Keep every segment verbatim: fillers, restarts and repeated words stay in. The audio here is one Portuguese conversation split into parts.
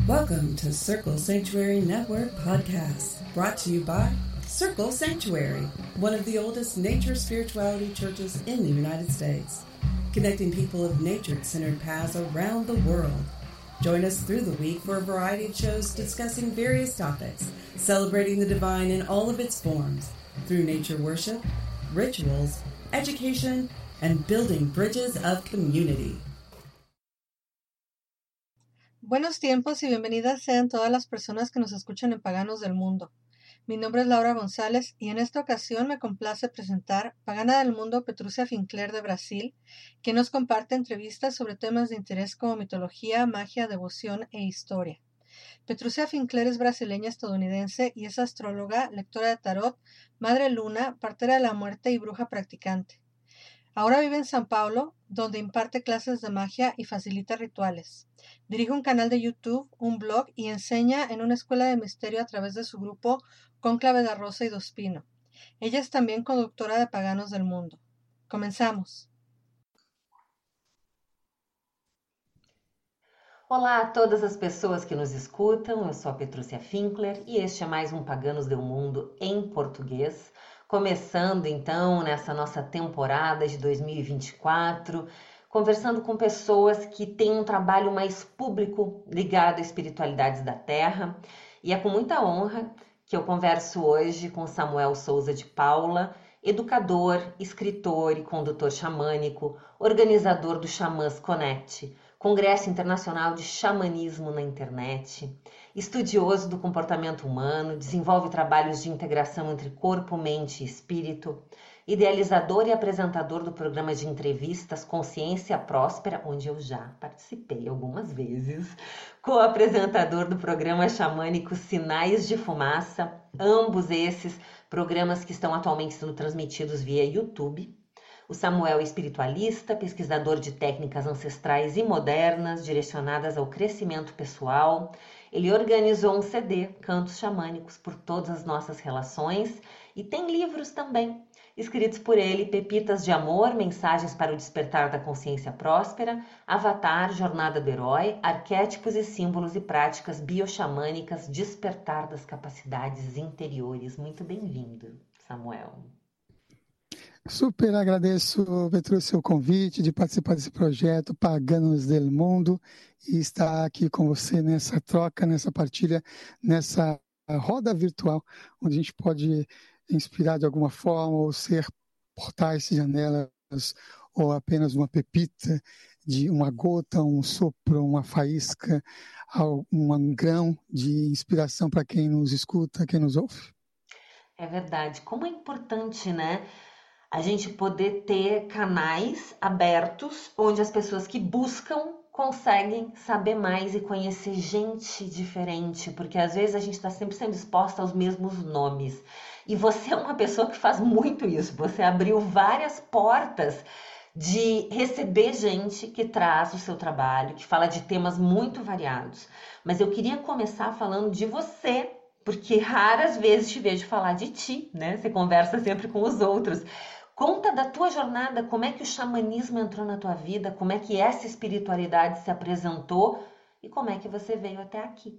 Welcome to Circle Sanctuary Network Podcast, brought to you by Circle Sanctuary, one of the oldest nature spirituality churches in the United States, connecting people of nature-centered paths around the world. Join us through the week for a variety of shows discussing various topics, celebrating the divine in all of its forms, through nature worship, rituals, education, and building bridges of community. Buenos tiempos y bienvenidas sean todas las personas que nos escuchan en Paganos del Mundo. Mi nombre es Laura González y en esta ocasión me complace presentar Pagana del Mundo Petrúcia Fincler de Brasil, quien nos comparte entrevistas sobre temas de interés como mitología, magia, devoción e historia. Petrúcia Fincler es brasileña estadounidense y es astróloga, lectora de tarot, madre luna, partera de la muerte y bruja practicante. Ahora vive en São Paulo, donde imparte clases de magia y facilita rituales. Dirige un canal de YouTube, un blog y enseña en una escuela de misterio a través de su grupo Cónclave da Rosa y do Espino. Ella es también conductora de Paganos del Mundo. Comenzamos. Olá a todas as pessoas que nos escutam, eu sou a Petrúcia Fincler e este é mais um Paganos del Mundo em português. Começando então nessa nossa temporada de dois mil e vinte e quatro, conversando com pessoas que têm um trabalho mais público ligado a espiritualidades da Terra. E é com muita honra que eu converso hoje com Samuel Souza de Paula, educador, escritor e condutor xamânico, organizador do Xamãs Connect, Congresso Internacional de Xamanismo na Internet, estudioso do comportamento humano, desenvolve trabalhos de integração entre corpo, mente e espírito, idealizador e apresentador do programa de entrevistas Consciência Próspera, onde eu já participei algumas vezes, co-apresentador do programa xamânico Sinais de Fumaça, ambos esses programas que estão atualmente sendo transmitidos via YouTube. O Samuel é espiritualista, pesquisador de técnicas ancestrais e modernas direcionadas ao crescimento pessoal. Ele organizou um C D, Cantos Xamânicos por Todas as Nossas Relações, e tem livros também, escritos por ele, Pepitas de Amor, Mensagens para o Despertar da Consciência Próspera, Avatar, Jornada do Herói, Arquétipos e Símbolos e Práticas Bioxamânicas, Despertar das Capacidades Interiores. Muito bem-vindo, Samuel. Super agradeço, Petrúcia, o convite de participar desse projeto Paganos del Mundo e estar aqui com você nessa troca, nessa partilha, nessa roda virtual, onde a gente pode inspirar de alguma forma ou ser portais, janelas ou apenas uma pepita de uma gota, um sopro, uma faísca, um grão de inspiração para quem nos escuta, quem nos ouve. É verdade. Como é importante, né? A gente poder ter canais abertos onde as pessoas que buscam conseguem saber mais e conhecer gente diferente, porque às vezes a gente está sempre sendo exposta aos mesmos nomes. E você é uma pessoa que faz muito isso, você abriu várias portas de receber gente que traz o seu trabalho, que fala de temas muito variados. Mas eu queria começar falando de você, porque raras vezes te vejo falar de ti, né? Você conversa sempre com os outros. Conta da tua jornada, como é que o xamanismo entrou na tua vida, como é que essa espiritualidade se apresentou e como é que você veio até aqui,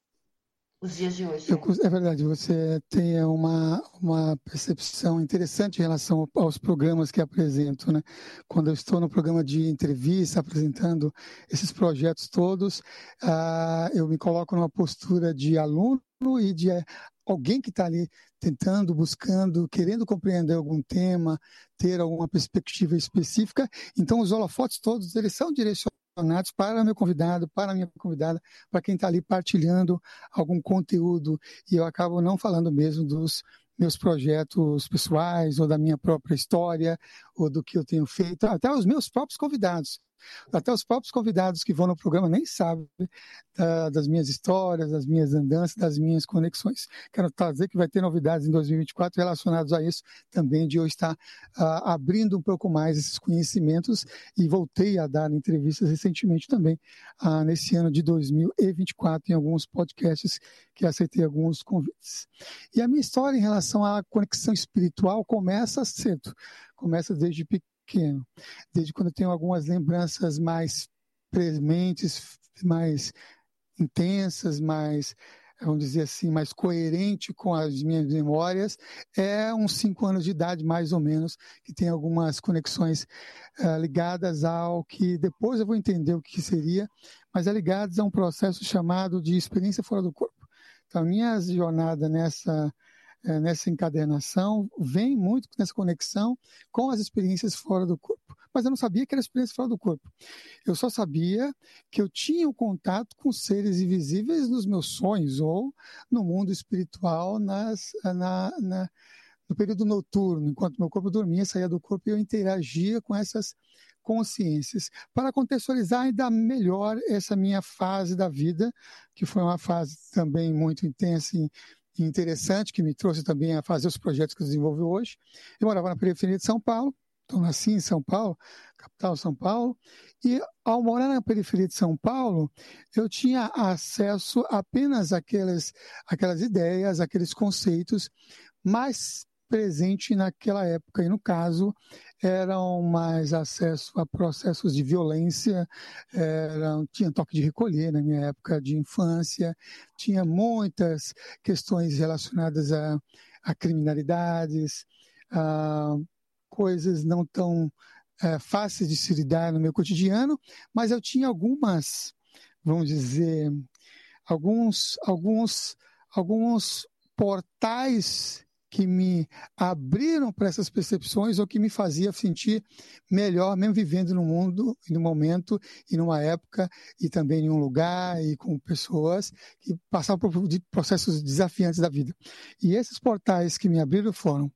os dias de hoje. Eu, é verdade, você tem uma, uma percepção interessante em relação aos programas que apresento, né? Quando eu estou no programa de entrevista, apresentando esses projetos todos, uh, eu me coloco numa postura de aluno e de alguém que está ali tentando, buscando, querendo compreender algum tema, ter alguma perspectiva específica. Então, os holofotes todos, eles são direcionados para o meu convidado, para a minha convidada, para quem está ali partilhando algum conteúdo. E eu acabo não falando mesmo dos meus projetos pessoais, ou da minha própria história, ou do que eu tenho feito, até os meus próprios convidados. Até os próprios convidados que vão no programa nem sabem da, das minhas histórias, das minhas andanças, das minhas conexões. Quero dizer que vai ter novidades em dois mil e vinte e quatro relacionadas a isso também, de eu estar uh, abrindo um pouco mais esses conhecimentos, e voltei a dar entrevistas recentemente também, uh, nesse ano de dois mil e vinte e quatro, em alguns podcasts que aceitei alguns convites. E a minha história em relação à conexão espiritual começa cedo, começa desde pequeno. Pequeno, desde quando eu tenho algumas lembranças mais prementes, mais intensas, mais, vamos dizer assim, mais coerente com as minhas memórias, é uns cinco anos de idade, mais ou menos, que tem algumas conexões uh, ligadas ao que depois eu vou entender o que seria, mas é ligadas a um processo chamado de experiência fora do corpo. Então, a minha jornada nessa, uh, nessa encadernação vem muito nessa conexão com as experiências fora do corpo. Mas eu não sabia que era experiência fora do corpo. Eu só sabia que eu tinha um contato com seres invisíveis nos meus sonhos ou no mundo espiritual nas, na, na, no período noturno, enquanto meu corpo dormia, saía do corpo e eu interagia com essas consciências. Para contextualizar ainda melhor essa minha fase da vida, que foi uma fase também muito intensa e interessante, que me trouxe também a fazer os projetos que eu desenvolvo hoje. Eu morava na periferia de São Paulo. Então, nasci em São Paulo, capital de São Paulo, e ao morar na periferia de São Paulo, eu tinha acesso apenas àquelas, àquelas ideias, àqueles conceitos mais presentes naquela época. E, no caso, eram mais acesso a processos de violência, eram, tinha toque de recolher na minha época de infância, tinha muitas questões relacionadas a, a criminalidades, a coisas não tão é, fáceis de se lidar no meu cotidiano, mas eu tinha algumas, vamos dizer, alguns, alguns, alguns portais que me abriram para essas percepções ou que me fazia sentir melhor, mesmo vivendo no mundo, no momento e numa época e também em um lugar e com pessoas que passavam por processos desafiantes da vida. E esses portais que me abriram foram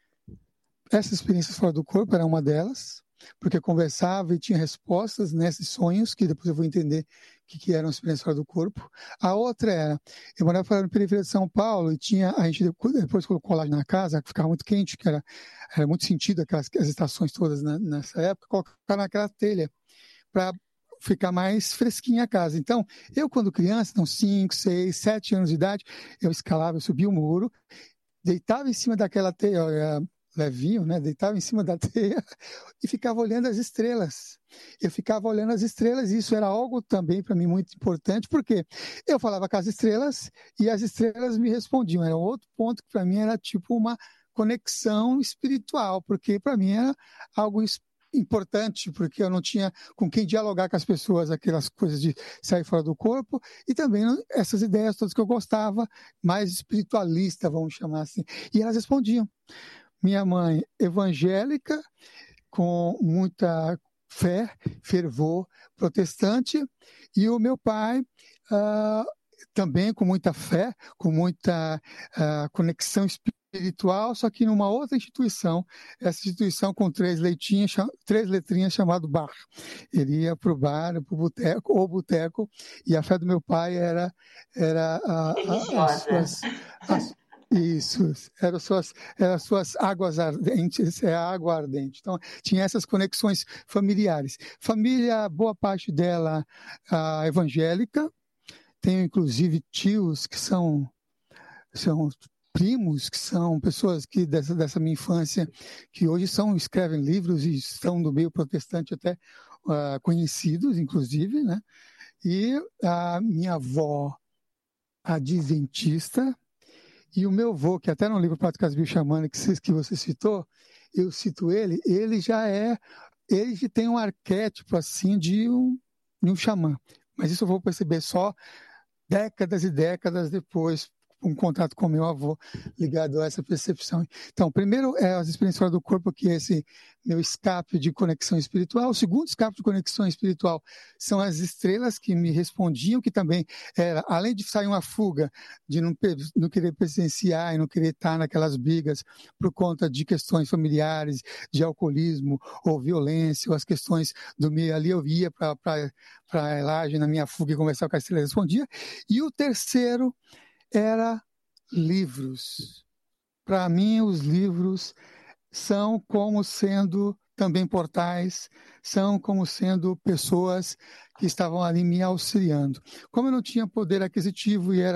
essas experiências fora do corpo, era uma delas, porque eu conversava e tinha respostas nesses sonhos, que depois eu vou entender o que, que eram experiências fora do corpo. A outra era, eu morava na periferia de São Paulo e tinha, a gente depois colocou lá na casa, que ficava muito quente, que era, era muito sentido aquelas as estações todas na, nessa época, colocar naquela telha para ficar mais fresquinha a casa. Então, eu quando criança, não, cinco, seis, sete anos de idade, eu escalava, eu subia o muro, deitava em cima daquela telha, levinho, né? Deitava em cima da teia e ficava olhando as estrelas. Eu ficava olhando as estrelas e isso era algo também para mim muito importante, porque eu falava com as estrelas e as estrelas me respondiam. Era outro ponto que para mim era tipo uma conexão espiritual, porque para mim era algo importante, porque eu não tinha com quem dialogar com as pessoas, aquelas coisas de sair fora do corpo, e também essas ideias todas que eu gostava, mais espiritualista, vamos chamar assim. E elas respondiam. Minha mãe evangélica, com muita fé, fervor protestante, e o meu pai uh, também com muita fé, com muita uh, conexão espiritual, só que numa outra instituição, essa instituição com três, leitinhas, três letrinhas chamado bar. Ele ia para o bar, para o boteco, ou boteco, e a fé do meu pai era, era a, a, as suas... As, Isso, eram suas, eram suas águas ardentes, é a água ardente. Então, tinha essas conexões familiares. Família, boa parte dela uh, evangélica, tenho inclusive tios que são, são primos, que são pessoas que dessa, dessa minha infância, que hoje são, escrevem livros e estão no meio protestante até uh, conhecidos, inclusive, né? E a minha avó adventista, e o meu avô, que até no livro Práticas Bioxamânicas que, que você citou, eu cito ele, ele já é, ele já tem um arquétipo assim de um, de um xamã. Mas isso eu vou perceber só décadas e décadas depois, um contato com meu avô ligado a essa percepção. Então, primeiro é as experiências fora do corpo, que é esse meu escape de conexão espiritual. O segundo escape de conexão espiritual são as estrelas que me respondiam, que também era, além de sair uma fuga, de não, não querer presenciar e não querer estar naquelas brigas por conta de questões familiares, de alcoolismo ou violência, ou as questões do meio ali, eu ia para a Elagem na minha fuga e conversar com a estrela, respondia. E o terceiro era livros. Para mim, os livros são como sendo também portais, são como sendo pessoas que estavam ali me auxiliando. Como eu não tinha poder aquisitivo e era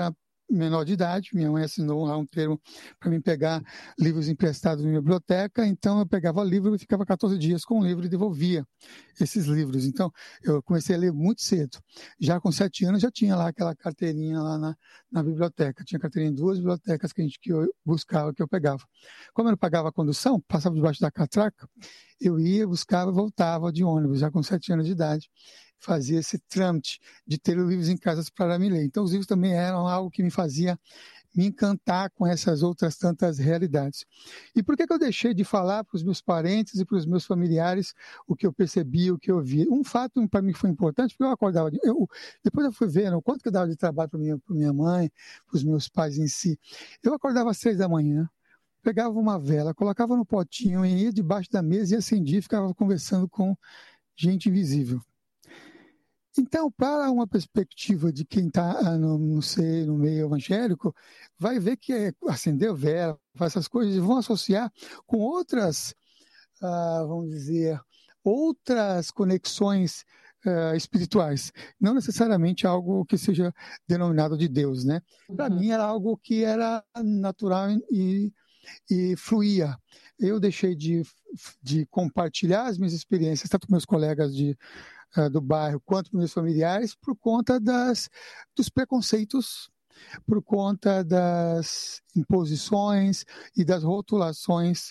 menor de idade, minha mãe assinou lá um termo para mim pegar livros emprestados na minha biblioteca, então eu pegava livro e ficava quatorze dias com o livro e devolvia esses livros. Então, eu comecei a ler muito cedo. Já com sete anos, já tinha lá aquela carteirinha lá na, na biblioteca. Tinha carteirinha em duas bibliotecas que, a gente, que eu buscava, que eu pegava. Como eu não pagava a condução, passava debaixo da catraca, eu ia, buscava e voltava de ônibus, já com sete anos de idade. Fazia esse trâmite de ter os livros em casa para me ler. Então, os livros também eram algo que me fazia me encantar com essas outras tantas realidades. E por que que eu deixei de falar para os meus parentes e para os meus familiares o que eu percebi, o que eu vi? Um fato para mim foi importante, porque eu acordava, de, eu, depois eu fui ver o quanto que eu dava de trabalho para minha, para minha mãe, para os meus pais em si. Eu acordava às três da manhã, pegava uma vela, colocava no potinho, ia debaixo da mesa e acendia e ficava conversando com gente invisível. Então, para uma perspectiva de quem está no, no, no meio evangélico, vai ver que é acender vela, essas coisas, e vão associar com outras, ah, vamos dizer, outras conexões ah, espirituais. Não necessariamente algo que seja denominado de Deus, né? Para Uhum. mim era algo que era natural e, e fluía. Eu deixei de, de compartilhar as minhas experiências, tanto com meus colegas de do bairro, quanto para meus familiares, por conta das, dos preconceitos, por conta das imposições e das rotulações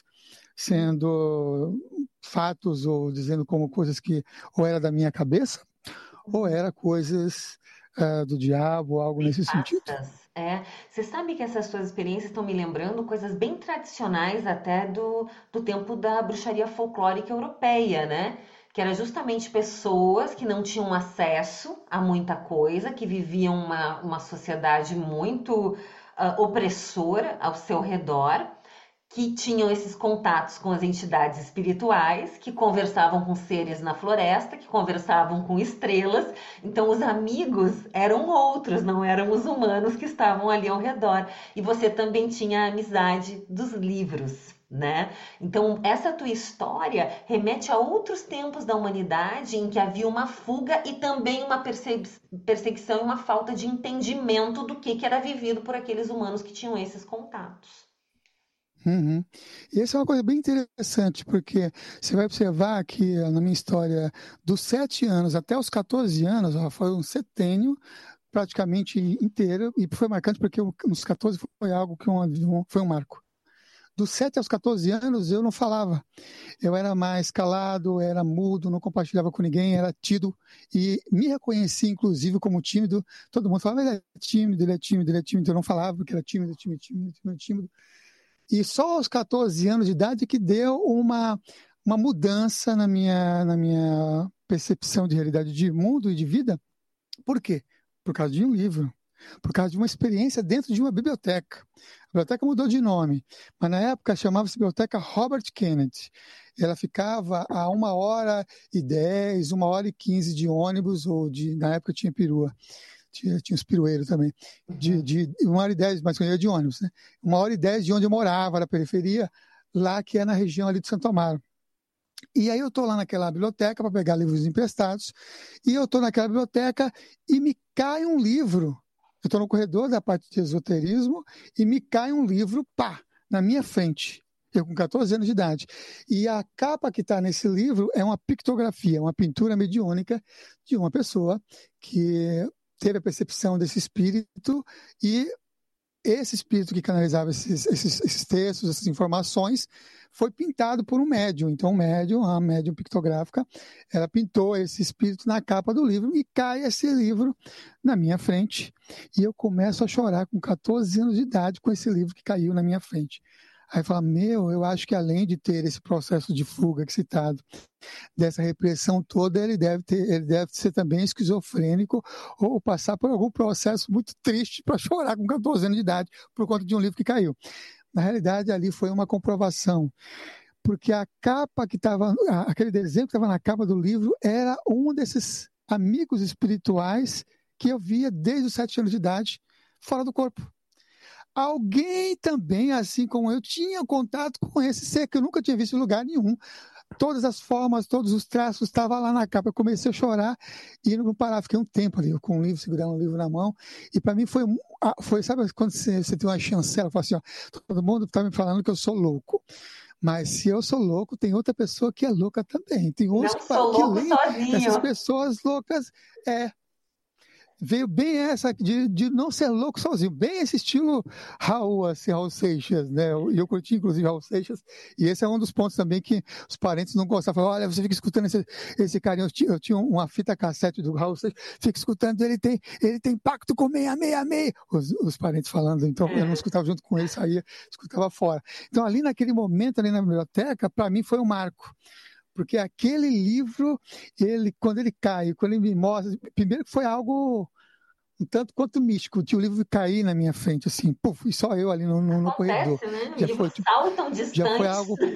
sendo fatos ou dizendo como coisas que ou era da minha cabeça ou era coisas uh, do diabo, algo nesse sentido. É, você sabe que essas suas experiências estão me lembrando coisas bem tradicionais até do, do tempo da bruxaria folclórica europeia, né? Que era justamente pessoas que não tinham acesso a muita coisa, que viviam uma, uma sociedade muito uh, opressora ao seu redor, que tinham esses contatos com as entidades espirituais, que conversavam com seres na floresta, que conversavam com estrelas. Então os amigos eram outros, não eram os humanos que estavam ali ao redor. E você também tinha a amizade dos livros, né? Então essa tua história remete a outros tempos da humanidade em que havia uma fuga e também uma perseguição e uma falta de entendimento do que, que era vivido por aqueles humanos que tinham esses contatos. Uhum. E essa é uma coisa bem interessante, porque você vai observar que na minha história, dos sete anos até os quatorze anos, ó, foi um setênio praticamente inteiro, e foi marcante porque nos quatorze foi algo que um, foi um marco. Dos sete aos quatorze anos eu não falava, eu era mais calado, era mudo, não compartilhava com ninguém, era tido e me reconheci inclusive como tímido. Todo mundo falava, ele é tímido, ele é tímido, ele é tímido, eu não falava porque era tímido, tímido, tímido, tímido, tímido. E só aos quatorze anos de idade que deu uma, uma mudança na minha, na minha percepção de realidade de mundo e de vida. Por quê? Por causa de um livro, por causa de uma experiência dentro de uma biblioteca. A biblioteca mudou de nome, mas na época chamava-se Biblioteca Robert Kennedy. Ela ficava a uma hora e dez, uma hora e quinze de ônibus, ou de, na época tinha perua. Tinha, tinha os pirueiros também, de, de uma hora e dez, mas eu ia de ônibus, né? Uma hora e dez de onde eu morava, na periferia, lá que é na região ali de Santo Amaro. E aí eu estou lá naquela biblioteca para pegar livros emprestados, e eu estou naquela biblioteca e me cai um livro. Eu estou no corredor da parte de esoterismo e me cai um livro, pá, na minha frente. Eu com quatorze anos de idade. E a capa que está nesse livro é uma pictografia, uma pintura mediúnica de uma pessoa que teve a percepção desse espírito e esse espírito que canalizava esses, esses, esses textos, essas informações, foi pintado por um médium. Então, o médium, a médium pictográfica, ela pintou esse espírito na capa do livro e cai esse livro na minha frente. E eu começo a chorar com quatorze anos de idade com esse livro que caiu na minha frente. Aí fala, meu, eu acho que além de ter esse processo de fuga que citado, dessa repressão toda, ele deve, ter, ele deve ser também esquizofrênico ou passar por algum processo muito triste para chorar com quatorze anos de idade por conta de um livro que caiu. Na realidade, ali foi uma comprovação, porque a capa que estava, aquele desenho que estava na capa do livro era um desses amigos espirituais que eu via desde os sete anos de idade fora do corpo. Alguém também, assim como eu, tinha contato com esse ser que eu nunca tinha visto em lugar nenhum. todas as formas, todos os traços, estava lá na capa. Eu comecei a chorar e não parava. Fiquei um tempo ali, com um livro, segurando um livro na mão. E para mim foi, foi, sabe quando você, você tem uma chancela, fala assim, ó, todo mundo está me falando que eu sou louco. Mas se eu sou louco, tem outra pessoa que é louca também. Tem outros Não que, sou que louco leem sozinho. essas pessoas loucas. É, veio bem essa de, de não ser louco sozinho, bem esse estilo Raul, assim, Raul Seixas, né? E eu curti, inclusive, Raul Seixas, e esse é um dos pontos também que os parentes não gostavam. Falavam, olha, você fica escutando esse, esse carinha. Eu tinha, eu tinha uma fita cassete do Raul Seixas, fica escutando, ele tem, ele tem pacto com meia, meia, meia. Os, os parentes falando, então eu não escutava junto com ele, saía, escutava fora. Então, ali naquele momento, ali na biblioteca, para mim foi um marco. Porque aquele livro, ele, quando ele cai, quando ele me mostra, primeiro que foi algo um tanto quanto místico, tinha o livro cair na minha frente, assim, puf, e só eu ali no, no, no corredor. Acontece, né? Já Livros foi, tipo, saltam já foi distantes. algo.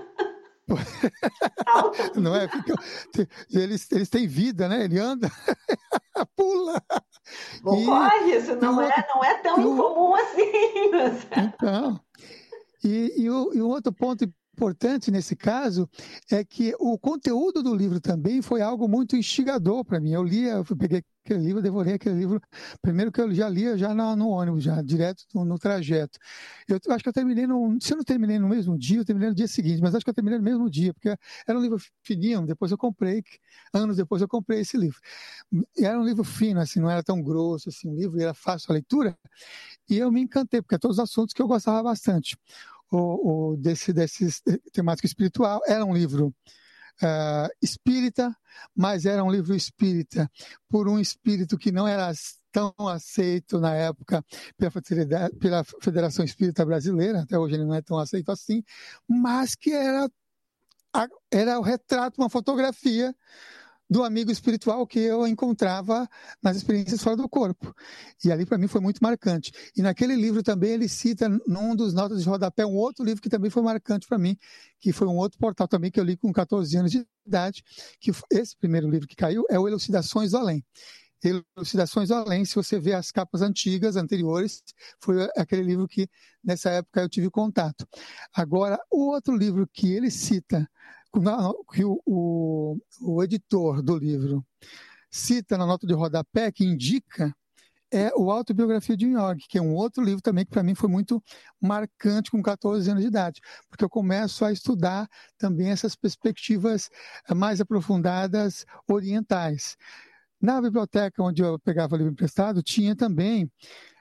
Saltam. Não é? Fica, eles, eles têm vida, né? Ele anda, pula. Ocorre, isso não, um é, outro, não é tão um, incomum assim. então, e, e, o, e um outro ponto importante nesse caso é que o conteúdo do livro também foi algo muito instigador para mim. Eu lia, eu peguei aquele livro, devorei aquele livro, primeiro que eu já lia já no, no ônibus, já direto no, no trajeto. Eu, eu acho que eu terminei, no, se eu não terminei no mesmo dia, eu terminei no dia seguinte, mas acho que eu terminei no mesmo dia, porque era um livro fininho, depois eu comprei, anos depois eu comprei esse livro. E era um livro fino, assim, não era tão grosso, assim, um livro era fácil a leitura, e eu me encantei, porque é todos os assuntos que eu gostava bastante. O, o desse, desse temática espiritual, era um livro uh, espírita, mas era um livro espírita por um espírito que não era tão aceito na época pela, pela Federação Espírita Brasileira, até hoje ele não é tão aceito assim, mas que era, era o retrato, uma fotografia do amigo espiritual que eu encontrava nas experiências fora do corpo. E ali, para mim, foi muito marcante. E naquele livro também, ele cita, num dos notas de rodapé, um outro livro que também foi marcante para mim, que foi um outro portal também que eu li com catorze anos de idade, que esse primeiro livro que caiu é o Elucidações do Além. Elucidações do Além, se você vê as capas antigas, anteriores, foi aquele livro que, nessa época, eu tive contato. Agora, o outro livro que ele cita, que o, o, o editor do livro cita na nota de rodapé, que indica, é o Autobiografia de Jung, que é um outro livro também que para mim foi muito marcante com catorze anos de idade, porque eu começo a estudar também essas perspectivas mais aprofundadas orientais. Na biblioteca onde eu pegava livro emprestado, tinha também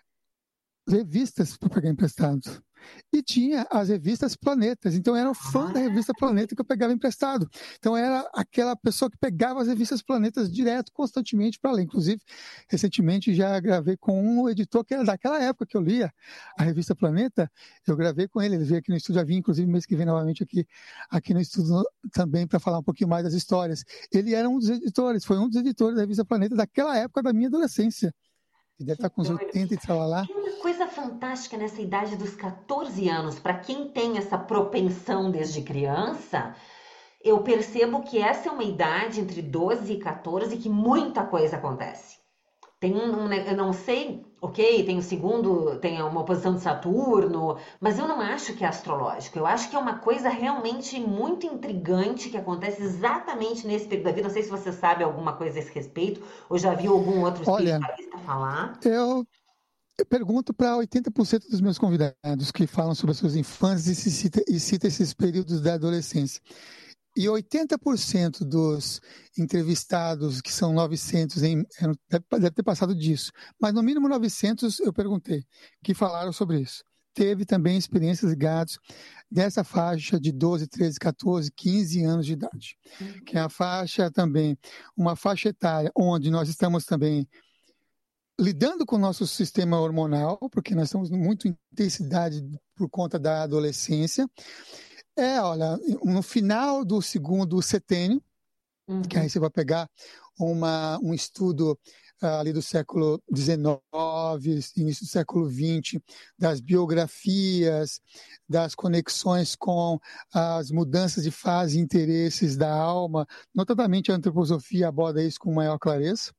revistas para pegar emprestado. E tinha as revistas Planetas. Então, eu era um fã da revista Planeta que eu pegava emprestado. Então, eu era aquela pessoa que pegava as revistas Planetas direto, constantemente para ler. Inclusive, recentemente já gravei com um editor que era daquela época que eu lia a revista Planeta. Eu gravei com ele, ele veio aqui no estúdio, já vim, inclusive, mês que vem novamente aqui, aqui no estúdio também para falar um pouquinho mais das histórias. Ele era um dos editores, foi um dos editores da revista Planeta daquela época da minha adolescência. Ele deve estar com uns oitenta e tal lá. Tem uma coisa fantástica nessa idade dos catorze anos, para quem tem essa propensão desde criança, eu percebo que essa é uma idade entre doze e catorze que muita coisa acontece. Tem um, eu não sei, ok, tem o segundo, tem uma oposição de Saturno, mas eu não acho que é astrológico. Eu acho que é uma coisa realmente muito intrigante que acontece exatamente nesse período da vida. Não sei se você sabe alguma coisa a esse respeito, ou já viu algum outro especialista falar. Eu, eu pergunto para oitenta por cento dos meus convidados que falam sobre as suas infâncias e cita, e cita esses períodos da adolescência. E oitenta por cento dos entrevistados, que são novecentos, em, deve ter passado disso, mas no mínimo novecentos eu perguntei, que falaram sobre isso. Teve também experiências ligadas dessa faixa de doze, treze, catorze, quinze anos de idade, uhum. que é a faixa também, uma faixa etária onde nós estamos também lidando com o nosso sistema hormonal, porque nós estamos em muita intensidade por conta da adolescência. É, olha, no final do segundo setênio, uhum. que aí você vai pegar uma, um estudo uh, ali do século dezenove, início do século vinte, das biografias, das conexões com as mudanças de fase e interesses da alma, notadamente a antroposofia aborda isso com maior clareza,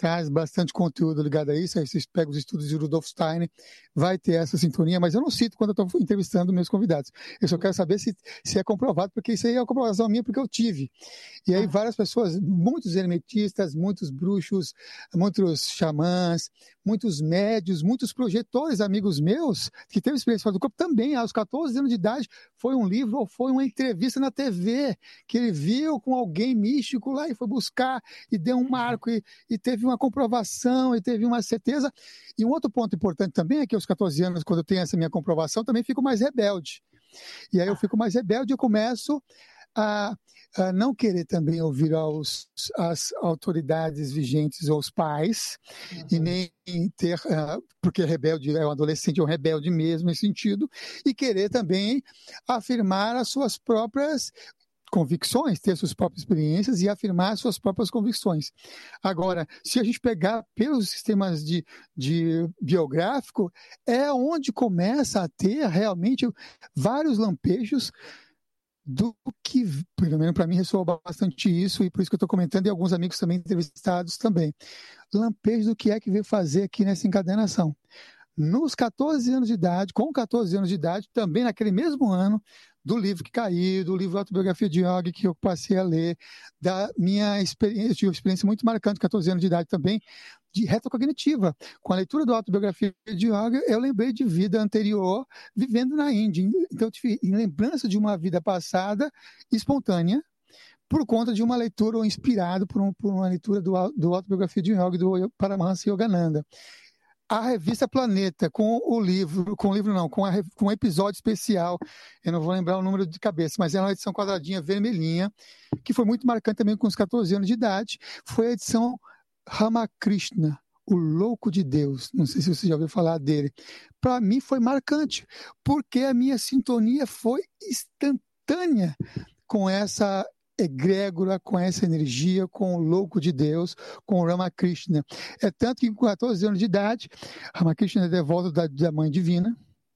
traz bastante conteúdo ligado a isso. Aí vocês pegam os estudos de Rudolf Steiner, vai ter essa sintonia, mas eu não cito quando eu estou entrevistando meus convidados. Eu só quero saber se, se é comprovado, porque isso aí é uma comprovação minha, porque eu tive. E aí várias pessoas, muitos hermetistas, muitos bruxos, muitos xamãs, muitos médios, muitos projetores, amigos meus, que teve experiência fora do corpo, também, aos catorze anos de idade, foi um livro ou foi uma entrevista na T V, que ele viu com alguém místico lá e foi buscar, e deu um marco, e, e teve uma comprovação, e teve uma certeza. E um outro ponto importante também é que aos catorze anos, quando eu tenho essa minha comprovação, também fico mais rebelde. E aí eu fico mais rebelde e eu começo a, a não querer também ouvir aos, as autoridades vigentes ou os pais, uhum. e nem ter, uh, porque rebelde é um adolescente, é um rebelde mesmo nesse sentido, e querer também afirmar as suas próprias convicções, ter suas próprias experiências e afirmar suas próprias convicções. Agora, se a gente pegar pelos sistemas de, de biográfico, é onde começa a ter realmente vários lampejos do que, pelo menos para mim, ressoou bastante isso, e por isso que eu estou comentando, e alguns amigos também entrevistados também. Lampejo do que é que veio fazer aqui nessa encadenação. Nos catorze anos de idade, com catorze anos de idade, também naquele mesmo ano, do livro que caiu, do livro Autobiografia de Jung, que eu passei a ler, da minha experiência, eu tive uma experiência muito marcante, catorze anos de idade também, de retrocognitiva. Com a leitura do Autobiografia de Jung, eu lembrei de vida anterior, vivendo na Índia. Então, eu tive lembrança de uma vida passada, espontânea, por conta de uma leitura, ou inspirado por, um, por uma leitura do, do Autobiografia de Jung, do Paramahansa Yogananda. A revista Planeta, com o livro, com o livro não, com, a, com um episódio especial, eu não vou lembrar o número de cabeça, mas é uma edição quadradinha vermelhinha, que foi muito marcante também com os catorze anos de idade, foi a edição Ramakrishna, o Louco de Deus, não sei se você já ouviu falar dele. Para mim foi marcante, porque a minha sintonia foi instantânea com essa egrégora, com essa energia, com o Louco de Deus, com o Ramakrishna. É tanto que com catorze anos de idade, Ramakrishna é devoto da, da Mãe Divina,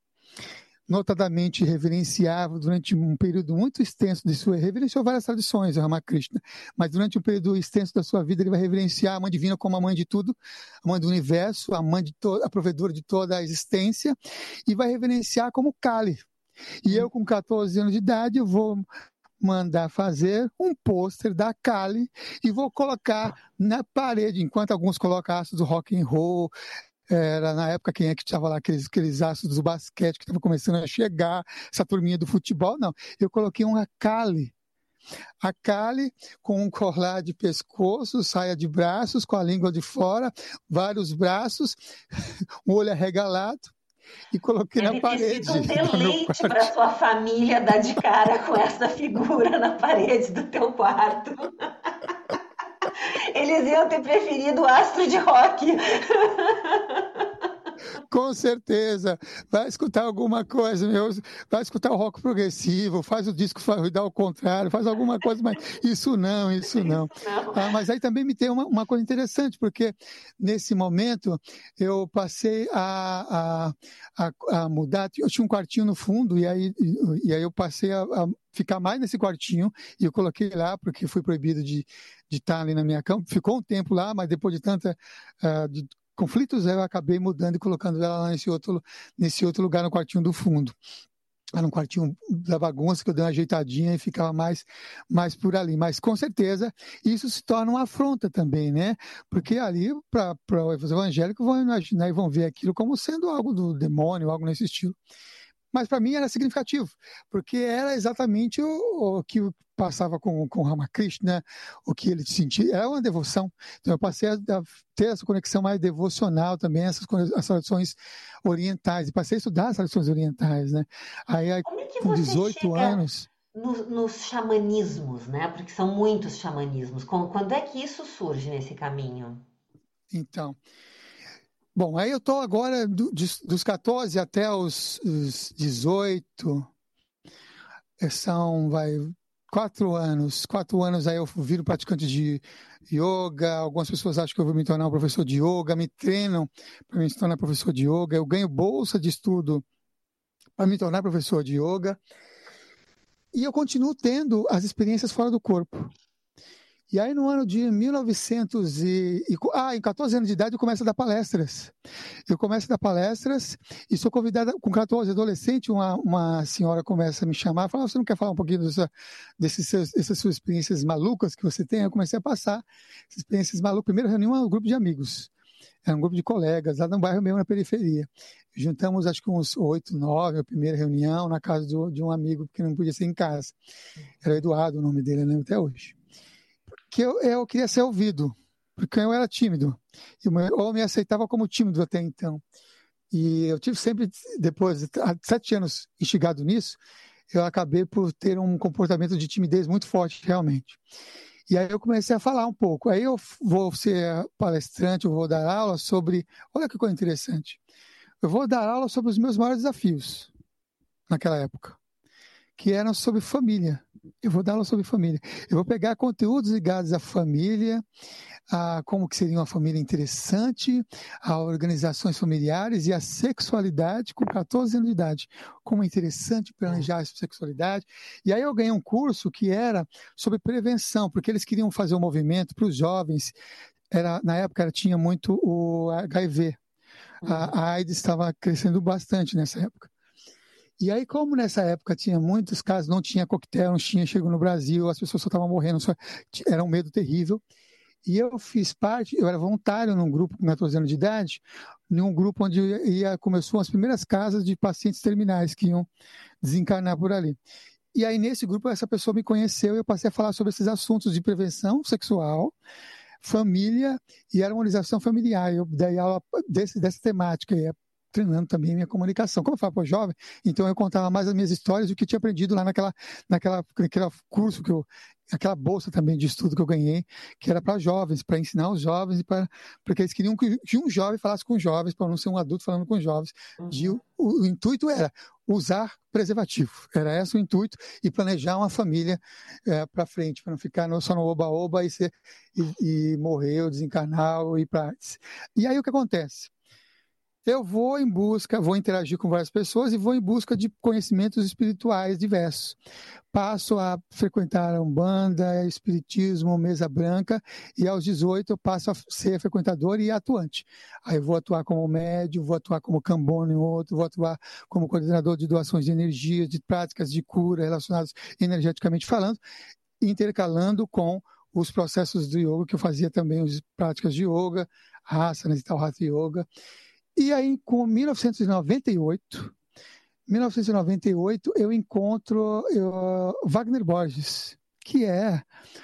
notadamente reverenciava durante um período muito extenso de sua, reverenciou várias tradições, o Ramakrishna, mas durante um período extenso da sua vida ele vai reverenciar a Mãe Divina como a Mãe de tudo, a Mãe do Universo, a Mãe de to- a provedora de toda a existência, e vai reverenciar como Kali. E eu com catorze anos de idade eu vou mandar fazer um pôster da Kali e vou colocar na parede, enquanto alguns colocam astros do rock and roll, era na época quem é que estava lá, aqueles, aqueles astros do basquete que estavam começando a chegar, essa turminha do futebol, não, eu coloquei uma Kali, a Kali com um colar de pescoço, saia de braços, com a língua de fora, vários braços, um olho arregalado, e coloquei Deve na parede. Deve ter sido um deleite para sua família dar de cara com essa figura na parede do teu quarto. Eles iam ter preferido o astro de rock. Com certeza. Vai escutar alguma coisa, meu. Vai escutar o rock progressivo, faz o disco dar ao contrário, faz alguma coisa, mas isso não, isso não. Isso não. Ah, mas aí também me tem uma, uma coisa interessante, porque nesse momento eu passei a, a, a, a mudar, eu tinha um quartinho no fundo, e aí, e, e aí eu passei a, a ficar mais nesse quartinho, e eu coloquei lá, porque fui proibido de, de estar ali na minha cama. Ficou um tempo lá, mas depois de tanta... Uh, de, conflitos, eu acabei mudando e colocando ela lá nesse outro, nesse outro lugar, no quartinho do fundo. Era um quartinho da bagunça que eu dei uma ajeitadinha e ficava mais, mais por ali. Mas, com certeza, isso se torna uma afronta também, né? Porque ali, para os evangélicos, vão imaginar e vão ver aquilo como sendo algo do demônio, algo nesse estilo. Mas para mim era significativo, porque era exatamente o, o que passava com, com Ramakrishna, o que ele sentia, era uma devoção. Então eu passei a ter essa conexão mais devocional também, essas as tradições orientais, e passei a estudar as tradições orientais, né? Aí, aí Como é que com você dezoito chega anos... no, nos xamanismos, né? Porque são muitos xamanismos. Quando é que isso surge nesse caminho? Então... Bom, aí eu estou agora do, dos catorze até os, os dezoito, são, vai, quatro anos. Quatro anos aí eu viro praticante de yoga, algumas pessoas acham que eu vou me tornar um professor de yoga, me treinam para me tornar professor de yoga, eu ganho bolsa de estudo para me tornar professor de yoga, e eu continuo tendo as experiências fora do corpo. E aí, no ano de mil e novecentos e... Ah, em catorze anos de idade, eu começo a dar palestras. Eu começo a dar palestras e sou convidada, com catorze, adolescente, uma, uma senhora começa a me chamar, fala, você não quer falar um pouquinho dessa, desses seus, dessas suas experiências malucas que você tem? Eu comecei a passar essas experiências malucas. Primeiro reunião um grupo de amigos, era um grupo de colegas, lá no bairro mesmo, na periferia. Juntamos, acho que uns oito, nove, a primeira reunião, na casa do, de um amigo, que não podia ser em casa. Era Eduardo o nome dele, eu lembro até hoje. Que eu, eu queria ser ouvido, porque eu era tímido, ou me aceitava como tímido até então. E eu tive sempre, depois de sete anos instigado nisso, eu acabei por ter um comportamento de timidez muito forte, realmente. E aí eu comecei a falar um pouco. Aí eu vou ser palestrante, eu vou dar aula sobre... Olha que coisa interessante. Eu vou dar aula sobre os meus maiores desafios naquela época, que eram sobre família. Eu vou dar aula sobre família. Eu vou pegar conteúdos ligados à família, a como que seria uma família interessante, a organizações familiares e a sexualidade com catorze anos de idade. Como é interessante planejar a sexualidade. E aí eu ganhei um curso que era sobre prevenção, porque eles queriam fazer um movimento para os jovens. Era, na época era, tinha muito o H I V. A, a AIDS estava crescendo bastante nessa época. E aí, como nessa época tinha muitos casos, não tinha coquetel, não tinha, chegou no Brasil, as pessoas só estavam morrendo, só, era um medo terrível. E eu fiz parte, eu era voluntário num grupo com catorze anos de idade, num grupo onde ia, começou as primeiras casas de pacientes terminais que iam desencarnar por ali. E aí, nesse grupo, essa pessoa me conheceu e eu passei a falar sobre esses assuntos de prevenção sexual, família e harmonização familiar. Eu dei aula desse, dessa temática, e treinando também a minha comunicação. Como eu falo para o jovem, então eu contava mais as minhas histórias do que eu tinha aprendido lá naquela, naquela, naquela curso, que eu, aquela bolsa também de estudo que eu ganhei, que era para jovens, para ensinar os jovens, e para, porque eles queriam que, que um jovem falasse com jovens, para não ser um adulto falando com jovens. Uhum. De, o, o intuito era usar preservativo, era esse o intuito, e planejar uma família é, para frente, para não ficar no, só no oba-oba e, ser, e, e morrer, ou desencarnar, ou ir para... E aí o que acontece? Eu vou em busca, vou interagir com várias pessoas e vou em busca de conhecimentos espirituais diversos. Passo a frequentar a Umbanda, Espiritismo, Mesa Branca, e aos dezoito eu passo a ser frequentador e atuante. Aí eu vou atuar como médium, vou atuar como cambono em outro, vou atuar como coordenador de doações de energia, de práticas de cura relacionadas energeticamente falando, intercalando com os processos do yoga, que eu fazia também, as práticas de yoga, asanas e tal, hatha yoga. E aí, com mil novecentos e noventa e oito, mil novecentos e noventa e oito eu encontro eu, Wagner Borges, que é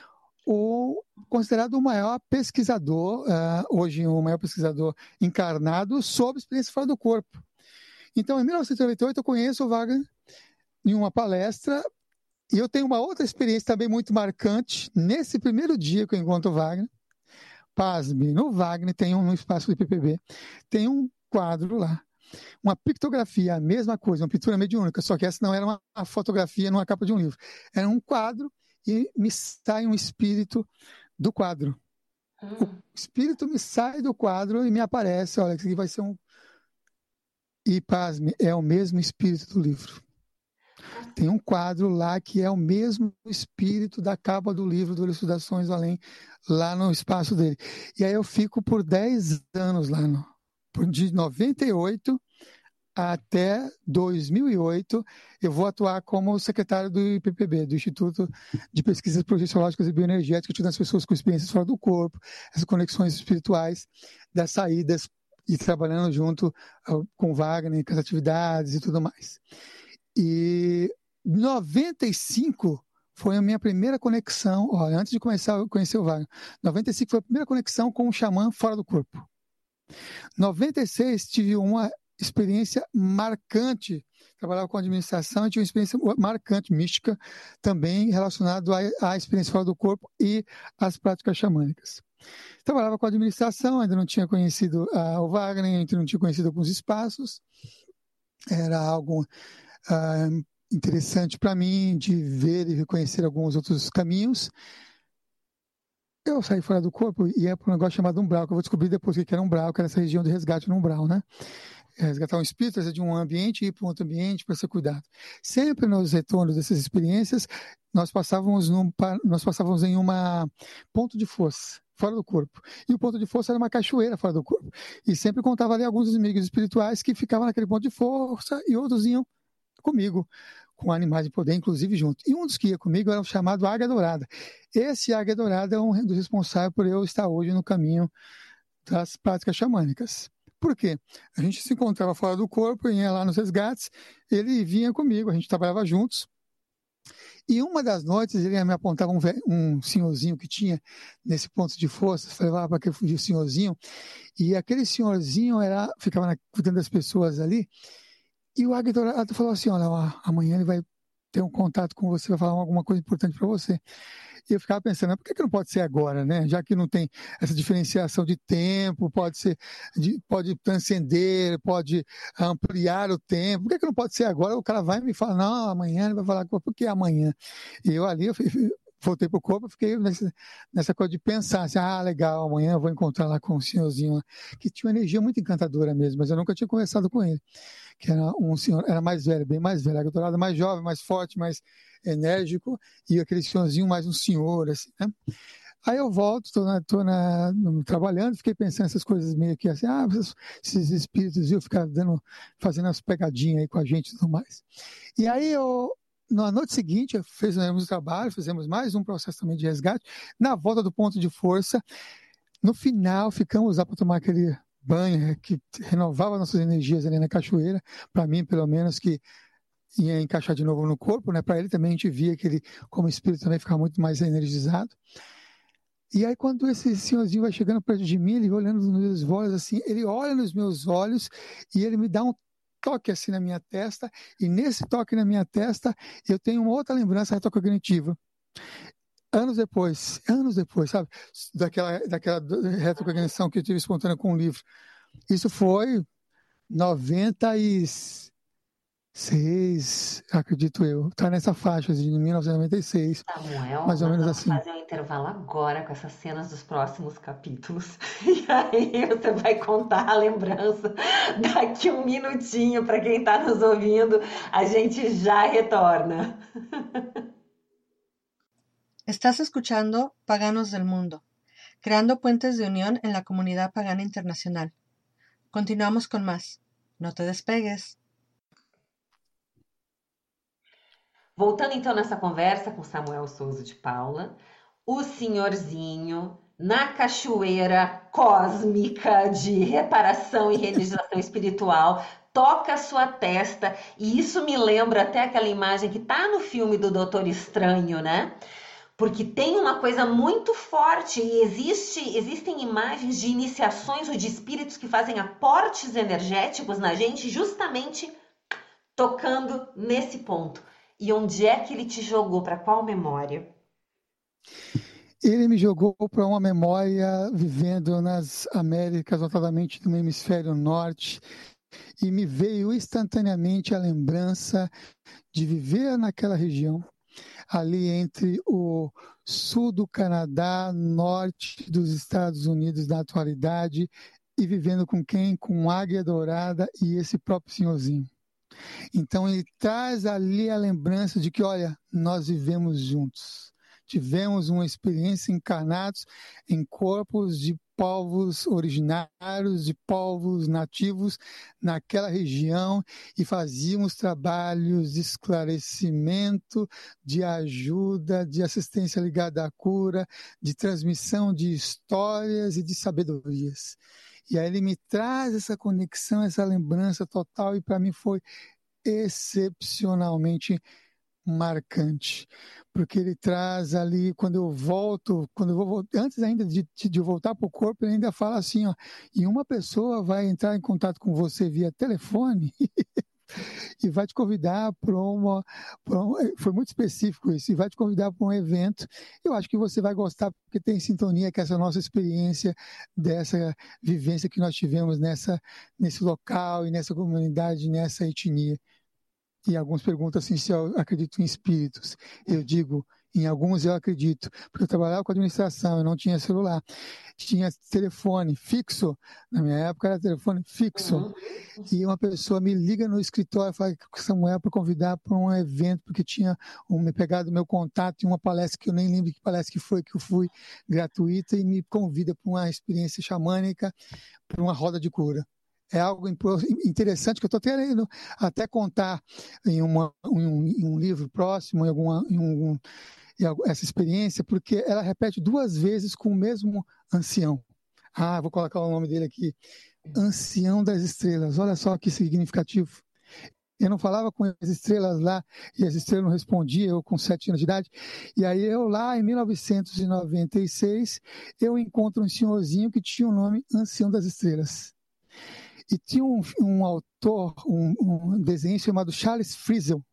o considerado o maior pesquisador, uh, hoje o maior pesquisador encarnado sobre experiência fora do corpo. Então, em mil novecentos e noventa e oito, eu conheço o Wagner em uma palestra, e eu tenho uma outra experiência também muito marcante, nesse primeiro dia que eu encontro o Wagner. Pasme, no Wagner tem um, no espaço do I P P B, tem um quadro lá, uma pictografia, a mesma coisa, uma pintura mediúnica, só que essa não era uma, uma fotografia numa capa de um livro, era um quadro e me sai um espírito do quadro. O espírito me sai do quadro e me aparece, olha, isso aqui vai ser um... E pasme, é o mesmo espírito do livro. Tem um quadro lá que é o mesmo espírito da capa do livro do Elucidações do Além, lá no espaço dele. E aí eu fico por dez anos lá, no, de noventa e oito até dois mil e oito, eu vou atuar como secretário do I P P B, do Instituto de Pesquisas Projeciológicas e Bioenergéticas, ajudando as pessoas com experiências fora do corpo, essas conexões espirituais, das saídas, e trabalhando junto uh, com Wagner, com as atividades e tudo mais. E noventa e cinco foi a minha primeira conexão, ó, antes de começar a conhecer o Wagner, noventa e cinco foi a primeira conexão com um xamã fora do corpo. noventa e seis tive uma experiência marcante, trabalhava com administração e tive uma experiência marcante, mística, também relacionada à, à experiência fora do corpo e às práticas xamânicas. Trabalhava com administração, ainda não tinha conhecido uh, o Wagner, ainda não tinha conhecido alguns espaços, era algo uh, interessante para mim de ver e reconhecer alguns outros caminhos. Eu saí fora do corpo e ia para um negócio chamado umbral, que eu vou descobrir depois o que era umbral, que era essa região de resgate no umbral, né? resgatar um espírito, trazer de um ambiente e ir para um outro ambiente para ser cuidado. Sempre nos retornos dessas experiências, nós passávamos, num, nós passávamos em um ponto de força, fora do corpo. E o ponto de força era uma cachoeira fora do corpo. E sempre contava ali alguns amigos espirituais que ficavam naquele ponto de força e outros iam comigo, com animais de poder, inclusive junto. E um dos que ia comigo era o chamado Águia Dourada. Esse Águia Dourada é um dos responsáveis por eu estar hoje no caminho das práticas xamânicas. Por quê? A gente se encontrava fora do corpo, ia lá nos resgates, ele vinha comigo, a gente trabalhava juntos. E uma das noites ele me apontava um, um senhorzinho que tinha nesse ponto de força, falava para aquele senhorzinho, e aquele senhorzinho era, ficava na, cuidando das pessoas ali, e o Águia Dourada falou assim, olha, amanhã ele vai ter um contato com você, vai falar alguma coisa importante para você. E eu ficava pensando, por que, que não pode ser agora, né? Já que não tem essa diferenciação de tempo, pode ser, pode transcender, pode ampliar o tempo, por que, que não pode ser agora? O cara vai e me fala, não, amanhã ele vai falar, por que amanhã? E eu ali, eu voltei pro corpo, fiquei nessa, nessa coisa de pensar, assim, ah, legal, amanhã eu vou encontrar lá com o senhorzinho lá, que tinha uma energia muito encantadora mesmo, mas eu nunca tinha conversado com ele, que era um senhor, era mais velho, bem mais velho, Águia Dourada mais jovem, mais forte, mais enérgico, e aquele senhorzinho mais um senhor, assim, né? Aí eu volto, estou na, tô na, trabalhando, fiquei pensando essas coisas meio que assim, ah, esses espíritos iam ficar dando, fazendo as pegadinhas aí com a gente e tudo mais. E aí eu, na noite seguinte, fizemos o trabalho, fizemos mais um processo também de resgate, na volta do ponto de força, no final ficamos lá para tomar aquele banho que renovava nossas energias ali na cachoeira, para mim pelo menos, que ia encaixar de novo no corpo, né? Para ele também a gente via que ele, como espírito, também ficava muito mais energizado. E aí quando esse senhorzinho vai chegando perto de mim, ele vai olhando nos meus olhos assim, ele olha nos meus olhos e ele me dá um toque assim na minha testa, e nesse toque na minha testa eu tenho uma outra lembrança retrocognitiva. Anos depois, anos depois, sabe? Daquela, daquela retrocognição que eu tive espontânea com o livro. Isso foi noventa e seis, acredito eu. Tá nessa faixa de mil novecentos e noventa e seis. Samuel, mais ou nós menos vamos assim. fazer um intervalo agora com essas cenas dos próximos capítulos. E aí você vai contar a lembrança daqui um minutinho para quem está nos ouvindo. A gente já retorna. Estás escuchando Paganos del Mundo, creando puentes de unión en la comunidad pagana internacional. Continuamos con más. No te despegues. Voltando então nessa conversa com Samuel Souza de Paula, o senhorzinho na cachoeira cósmica de reparação e reenergização espiritual toca a sua testa, e isso me lembra até aquela imagem que tá no filme do Doutor Estranho, né? Porque tem uma coisa muito forte e existe, existem imagens de iniciações ou de espíritos que fazem aportes energéticos na gente justamente tocando nesse ponto. E onde é que ele te jogou? Para qual memória? Ele me jogou para uma memória vivendo nas Américas, notadamente no hemisfério norte, e me veio instantaneamente a lembrança de viver naquela região, ali entre o sul do Canadá, norte dos Estados Unidos da atualidade, e vivendo com quem? Com Águia Dourada e esse próprio senhorzinho. Então ele traz ali a lembrança de que, olha, nós vivemos juntos. Tivemos uma experiência encarnados em corpos de povos originários, de povos nativos naquela região, e fazíamos trabalhos de esclarecimento, de ajuda, de assistência ligada à cura, de transmissão de histórias e de sabedorias. E aí ele me traz essa conexão, essa lembrança total, e para mim foi excepcionalmente marcante, porque ele traz ali, quando eu volto, quando eu vou, antes ainda de, de voltar para o corpo, ele ainda fala assim, ó, e uma pessoa vai entrar em contato com você via telefone e vai te convidar para uma, pra um, foi muito específico isso, e vai te convidar para um evento. Eu acho que você vai gostar, porque tem sintonia com essa nossa experiência, dessa vivência que nós tivemos nessa, nesse local e nessa comunidade, nessa etnia. E alguns perguntam assim se eu acredito em espíritos. Eu digo, Em alguns eu acredito, porque eu trabalhava com administração, eu não tinha celular. Tinha telefone fixo, na minha época era telefone fixo. Uhum. E uma pessoa me liga no escritório e fala que Samuel para convidar para um evento, porque tinha um, me pegado meu contato em uma palestra que eu nem lembro que palestra que foi, que eu fui, gratuita, e me convida para uma experiência xamânica, para uma roda de cura. É algo interessante que eu estou querendo até contar em, uma, em, um, em um livro próximo, em alguma, em um, em essa experiência, porque ela repete duas vezes com o mesmo ancião. Ah, vou colocar o nome dele aqui. Ancião das Estrelas. Olha só que significativo. Eu não falava com as estrelas lá e as estrelas não respondiam, eu com sete anos de idade. E aí eu lá em mil novecentos e noventa e seis, eu encontro um senhorzinho que tinha o nome Ancião das Estrelas. E tinha um, um autor, um, um desenho chamado Charles Friesen.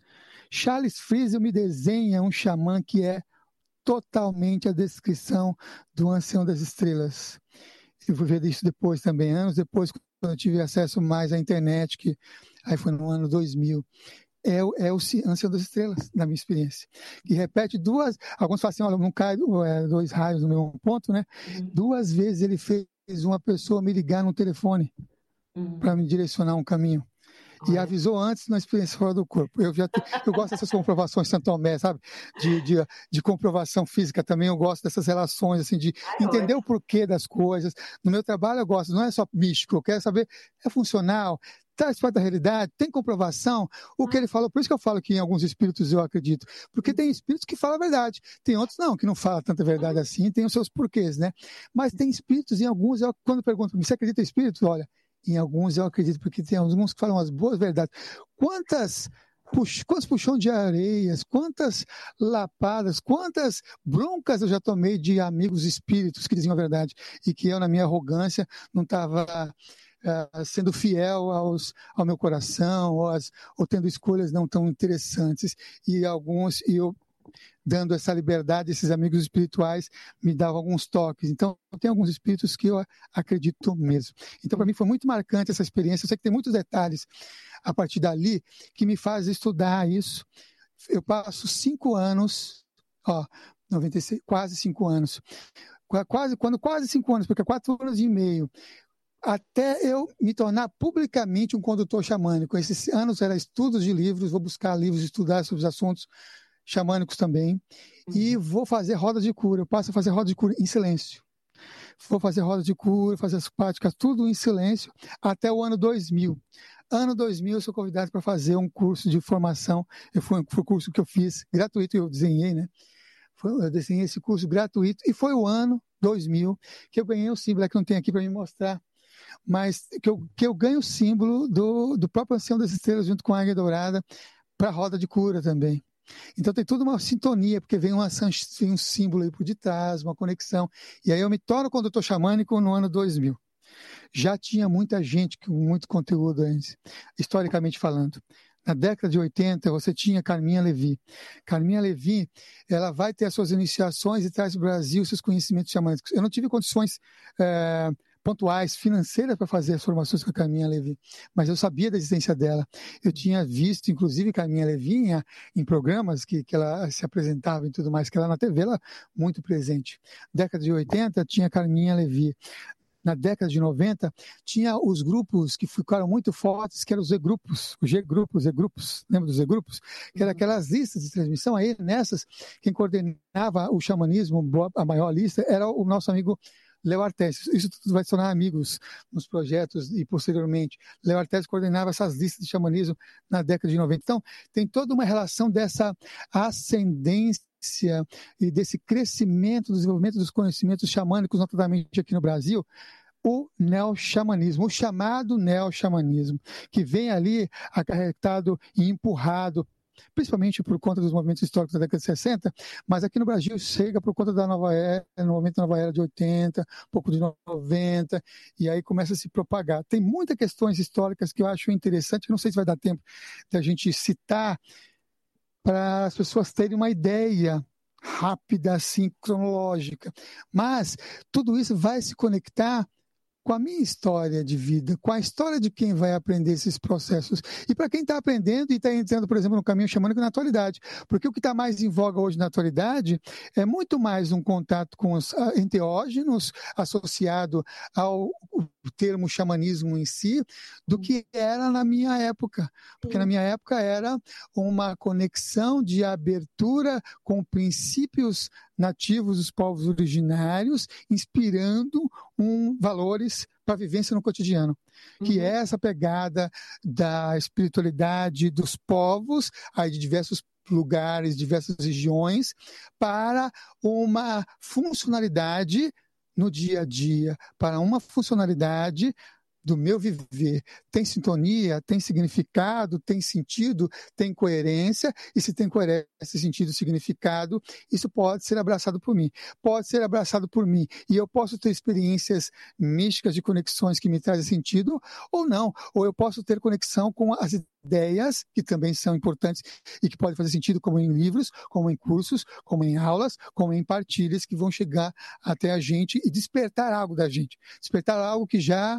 Charles Friesen me desenha um xamã que é totalmente a descrição do Ancião das Estrelas. Eu fui ver isso depois também, anos depois, quando eu tive acesso mais à internet, que aí foi no ano dois mil. É, é o Ancião das Estrelas, na minha experiência. Que repete duas, alguns falam assim, olha, não cai dois raios no mesmo ponto, né? Uhum. Duas vezes ele fez uma pessoa me ligar no telefone uhum. para me direcionar um caminho. E avisou antes na experiência fora do corpo. Eu, já te, eu gosto dessas comprovações Santo Tomé, sabe? De, de, de comprovação física também. Eu gosto dessas relações, assim, de entender o porquê das coisas. No meu trabalho eu gosto, não é só místico. Eu quero saber, é funcional, traz parte da realidade, tem comprovação. O que ele falou, por isso que eu falo que em alguns espíritos eu acredito. Porque tem espíritos que falam a verdade. Tem outros não, que não falam tanta verdade assim, tem os seus porquês, né? Mas tem espíritos, em alguns, eu, quando perguntam, você acredita em espíritos? Olha, em alguns eu acredito, porque tem alguns que falam as boas verdades. Quantas, pux, quantos puxões de areias, quantas lapadas, quantas broncas eu já tomei de amigos espíritos que diziam a verdade, e que eu, na minha arrogância, não estava uh, sendo fiel aos, ao meu coração, ou, as, ou tendo escolhas não tão interessantes, e alguns, e eu dando essa liberdade, esses amigos espirituais me davam alguns toques. Então, tem alguns espíritos que eu acredito mesmo. Então, para mim foi muito marcante essa experiência. Eu sei que tem muitos detalhes a partir dali que me faz estudar isso. Eu passo cinco anos, ó, noventa e seis, quase cinco anos, quase, quando quase cinco anos, porque é quatro anos e meio, até eu me tornar publicamente um condutor xamânico. Esses anos eram estudos de livros, vou buscar livros, estudar sobre os assuntos xamânicos também, uhum. e vou fazer rodas de cura. Eu passo a fazer rodas de cura em silêncio. Vou fazer rodas de cura, fazer as práticas, tudo em silêncio, até o ano dois mil. Ano dois mil, eu sou convidado para fazer um curso de formação. Eu foi, foi um curso que eu fiz, gratuito, eu desenhei, né? Foi, eu desenhei esse curso gratuito, e foi o ano dois mil que eu ganhei o símbolo, é que não tem aqui para me mostrar, mas que eu, que eu ganho o símbolo do, do próprio Ancião das Estrelas, junto com a Águia Dourada, para a roda de cura também. Então tem toda uma sintonia, porque vem, uma, vem um símbolo aí por detrás, uma conexão. E aí eu me torno condutor xamânico no ano dois mil. Já tinha muita gente com muito conteúdo antes, historicamente falando. Na década de oitenta, você tinha Carminha Levi. Carminha Levi, ela vai ter as suas iniciações e traz para o Brasil seus conhecimentos xamânicos. Eu não tive condições é, pontuais, financeiras, para fazer as formações com a Carminha Levi, mas eu sabia da existência dela. Eu tinha visto, inclusive, Carminha Levi em, em programas que, que ela se apresentava e tudo mais, que ela na T V, ela muito presente. Década de oitenta, tinha Carminha Levi. Na década de noventa, tinha os grupos que ficaram muito fortes, que eram os Z-grupos, os G-grupos, Z-grupos, lembra dos Z-grupos? Que eram aquelas listas de transmissão. Aí, nessas, quem coordenava o xamanismo, a maior lista, era o nosso amigo Léo Artes. Isso tudo vai se tornar amigos nos projetos e posteriormente. Léo Artes coordenava essas listas de xamanismo na década de noventa. Então, tem toda uma relação dessa ascendência e desse crescimento, desenvolvimento dos conhecimentos xamânicos, notadamente aqui no Brasil, o neo-xamanismo, o chamado neo-xamanismo, que vem ali acarretado e empurrado, principalmente por conta dos movimentos históricos da década de sessenta, mas aqui no Brasil chega por conta da nova era, no momento da nova era de oitenta, um pouco de noventa, e aí começa a se propagar. Tem muitas questões históricas que eu acho interessante, não sei se vai dar tempo da gente citar, para as pessoas terem uma ideia rápida, assim, cronológica. Mas tudo isso vai se conectar com a minha história de vida, com a história de quem vai aprender esses processos. E para quem está aprendendo e está entrando, por exemplo, no caminho xamânico na atualidade. Porque o que está mais em voga hoje na atualidade é muito mais um contato com os enteógenos associado ao termo xamanismo em si, do que era na minha época. Porque na minha época era uma conexão de abertura com princípios nativos dos povos originários, inspirando um, valores para a vivência no cotidiano, uhum. que é essa pegada da espiritualidade dos povos, aí de diversos lugares, diversas regiões, para uma funcionalidade no dia a dia, para uma funcionalidade do meu viver. Tem sintonia, tem significado, tem sentido, tem coerência, e se tem coerência, sentido, significado, isso pode ser abraçado por mim. Pode ser abraçado por mim, e eu posso ter experiências místicas de conexões que me trazem sentido, ou não, ou eu posso ter conexão com as ideias, que também são importantes e que podem fazer sentido, como em livros, como em cursos, como em aulas, como em partilhas que vão chegar até a gente e despertar algo da gente. Despertar algo que já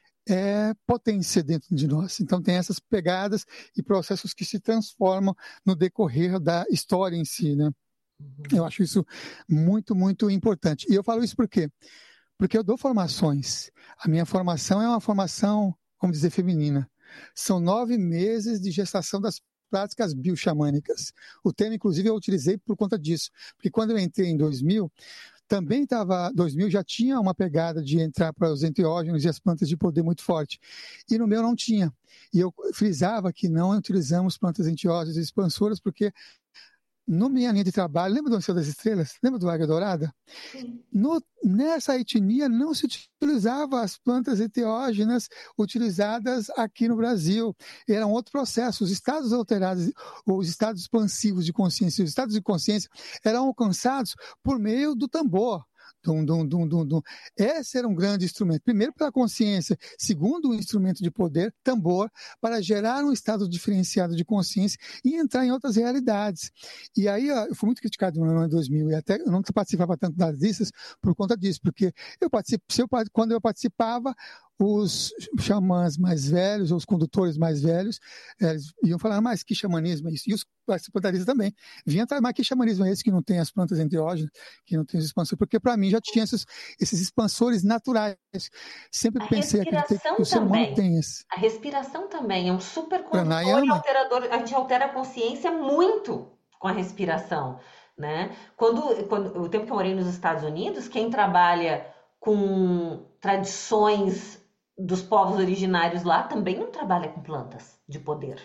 é potência dentro de nós. Então tem essas pegadas e processos que se transformam no decorrer da história em si, né? Uhum. Eu acho isso muito, muito importante. E eu falo isso por quê? Porque eu dou formações. A minha formação é uma formação, vamos dizer, feminina. São nove meses de gestação das práticas bioxamânicas. O termo, inclusive, eu utilizei por conta disso. Porque quando eu entrei em dois mil, também estava, dois mil já tinha uma pegada de entrar para os enteógenos e as plantas de poder muito forte. E no meu não tinha. E eu frisava que não utilizamos plantas enteógenas e expansoras, porque no minha linha de trabalho, lembra do Anseio das Estrelas? Lembra do Águia Dourada? No, nessa etnia não se utilizava as plantas enteógenas utilizadas aqui no Brasil. Era um outro processo. Os estados alterados, os estados expansivos de consciência, os estados de consciência eram alcançados por meio do tambor. Dum, dum, dum, dum, dum. Esse era um grande instrumento. Primeiro, pela consciência. Segundo, um instrumento de poder, tambor, para gerar um estado diferenciado de consciência e entrar em outras realidades. E aí, eu fui muito criticado no ano dois mil, e até eu não participava tanto das listas por conta disso, porque eu participo, eu, quando eu participava, os xamãs mais velhos, ou os condutores mais velhos, eles iam falar, mas que xamanismo é isso? E os participantes da lista também vinham falar, mas que xamanismo é esse que não tem as plantas enteógenas, que não tem os expansores? Porque para mim já tinha esses, esses expansores naturais. Sempre a pensei que o ser humano tem esse. A respiração também é um super condutor e alterador. A gente altera a consciência muito com a respiração, né? Quando, quando, o tempo que eu morei nos Estados Unidos, quem trabalha com tradições dos povos originários lá também não trabalha com plantas de poder.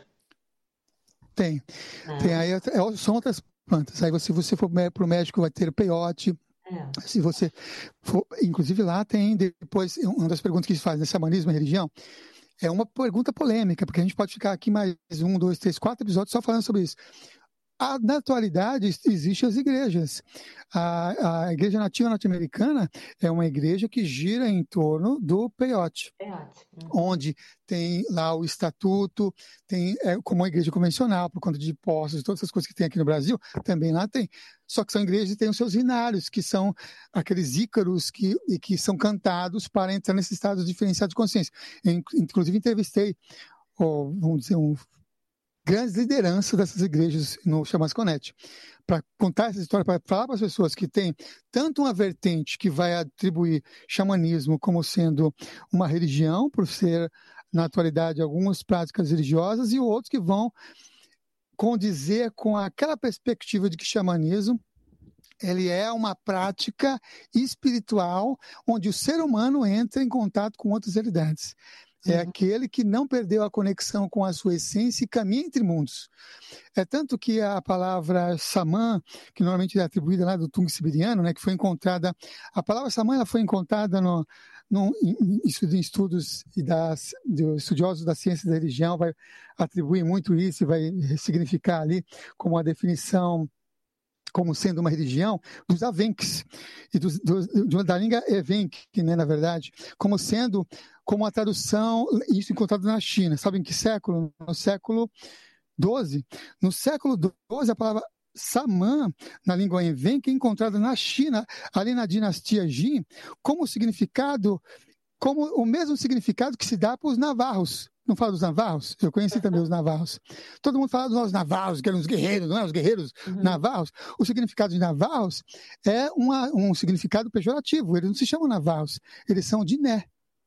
Tem. É. Tem aí, são outras plantas. Aí se você for para o médico, vai ter o peiote. É. Se você for, inclusive lá tem depois, uma das perguntas que se faz, né, xamanismo e religião, é uma pergunta polêmica, porque a gente pode ficar aqui mais um, dois, três, quatro episódios só falando sobre isso. A, na atualidade, existem as igrejas. A, a Igreja Nativa Norte-Americana é uma igreja que gira em torno do peiote, peiote. Uhum. Onde tem lá o estatuto, tem, é, como uma igreja convencional, por conta de impostos e todas essas coisas que tem aqui no Brasil, também lá tem. Só que são igrejas que têm os seus hinários, que são aqueles ícaros que, que são cantados para entrar nesse estado diferenciado de consciência. Eu, inclusive, entrevistei, oh, vamos dizer, um grandes lideranças dessas igrejas no Xamãs Connect, para contar essa história, para falar para as pessoas que tem tanto uma vertente que vai atribuir xamanismo como sendo uma religião, por ser, na atualidade, algumas práticas religiosas, e outros que vão condizer com aquela perspectiva de que xamanismo ele é uma prática espiritual onde o ser humano entra em contato com outras realidades. É aquele que não perdeu a conexão com a sua essência e caminha entre mundos. É tanto que a palavra xamã, que normalmente é atribuída lá do Tung siberiano, né, que foi encontrada, a palavra xamã ela foi encontrada no, no, em, em estudos e das, de estudiosos da ciência e da religião, vai atribuir muito isso e vai significar ali como a definição como sendo uma religião, dos Avenks, e dos, do, da língua Evenk, né, na verdade, como sendo, como a tradução, isso encontrado na China. Sabe em que século? No século doze. No século doze, a palavra Samã, na língua Evenk, é encontrada na China, ali na dinastia Jin, como significado como o mesmo significado que se dá para os navarros. Não fala dos navarros? Eu conheci também os navarros. Todo mundo fala dos navarros, que eram os guerreiros, não é? Os guerreiros uhum. navarros. O significado de navarros é uma, um significado pejorativo. Eles não se chamam navarros, eles são diné.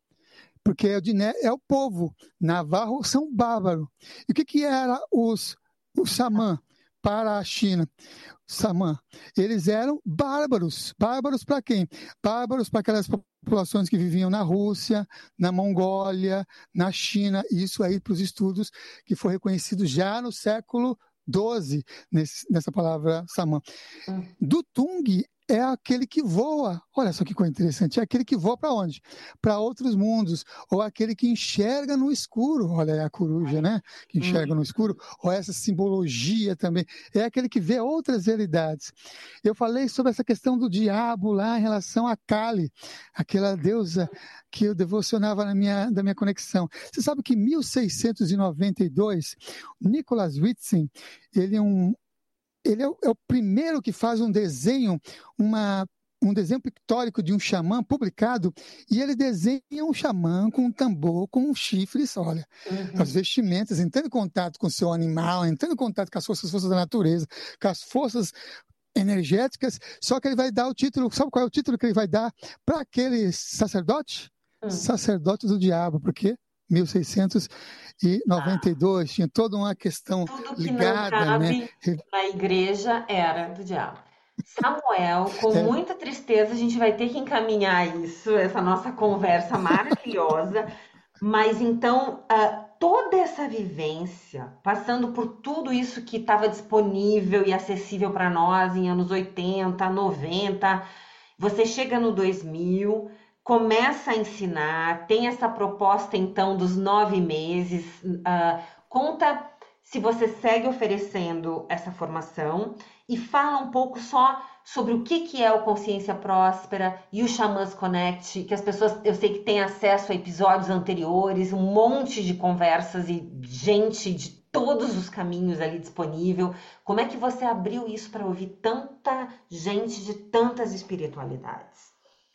Porque o diné é o povo. Navarro são bárbaros. E o que, que era os, os xamã para a China? Samã, eles eram bárbaros. Bárbaros para quem? Bárbaros para aquelas populações que viviam na Rússia, na Mongólia, na China. Isso aí para os estudos que foi reconhecido já no século doze, nesse, nessa palavra Samã. Hum. Dutung é aquele que voa. Olha só que coisa interessante. É aquele que voa para onde? Para outros mundos. Ou aquele que enxerga no escuro. Olha aí a coruja, né? Que enxerga no escuro. Ou essa simbologia também. É aquele que vê outras realidades. Eu falei sobre essa questão do diabo lá em relação a Kali, aquela deusa que eu devocionava na minha, da minha conexão. Você sabe que em mil seiscentos e noventa e dois, Nicholas Witzing, ele é um Ele é o, é o primeiro que faz um desenho, uma, um desenho pictórico de um xamã publicado, e ele desenha um xamã com um tambor, com chifres, olha, uhum. as vestimentas, entrando em contato com o seu animal, entrando em contato com as forças, as forças da natureza, com as forças energéticas, só que ele vai dar o título, sabe qual é o título que ele vai dar para aquele sacerdote? Uhum. Sacerdote do diabo, por quê? mil seiscentos e noventa e dois, ah, tinha toda uma questão tudo que ligada, não cabe, né? Na igreja era do diabo. Samuel, com é. muita tristeza, a gente vai ter que encaminhar isso, essa nossa conversa maravilhosa, mas então, uh, toda essa vivência, passando por tudo isso que estava disponível e acessível para nós em anos oitenta, noventa, você chega no dois mil... começa a ensinar, tem essa proposta então dos nove meses, uh, conta se você segue oferecendo essa formação e fala um pouco só sobre o que, que é o Consciência Próspera e o Xamãs Connect, que as pessoas, eu sei que têm acesso a episódios anteriores, um monte de conversas e gente de todos os caminhos ali disponível. Como é que você abriu isso para ouvir tanta gente de tantas espiritualidades?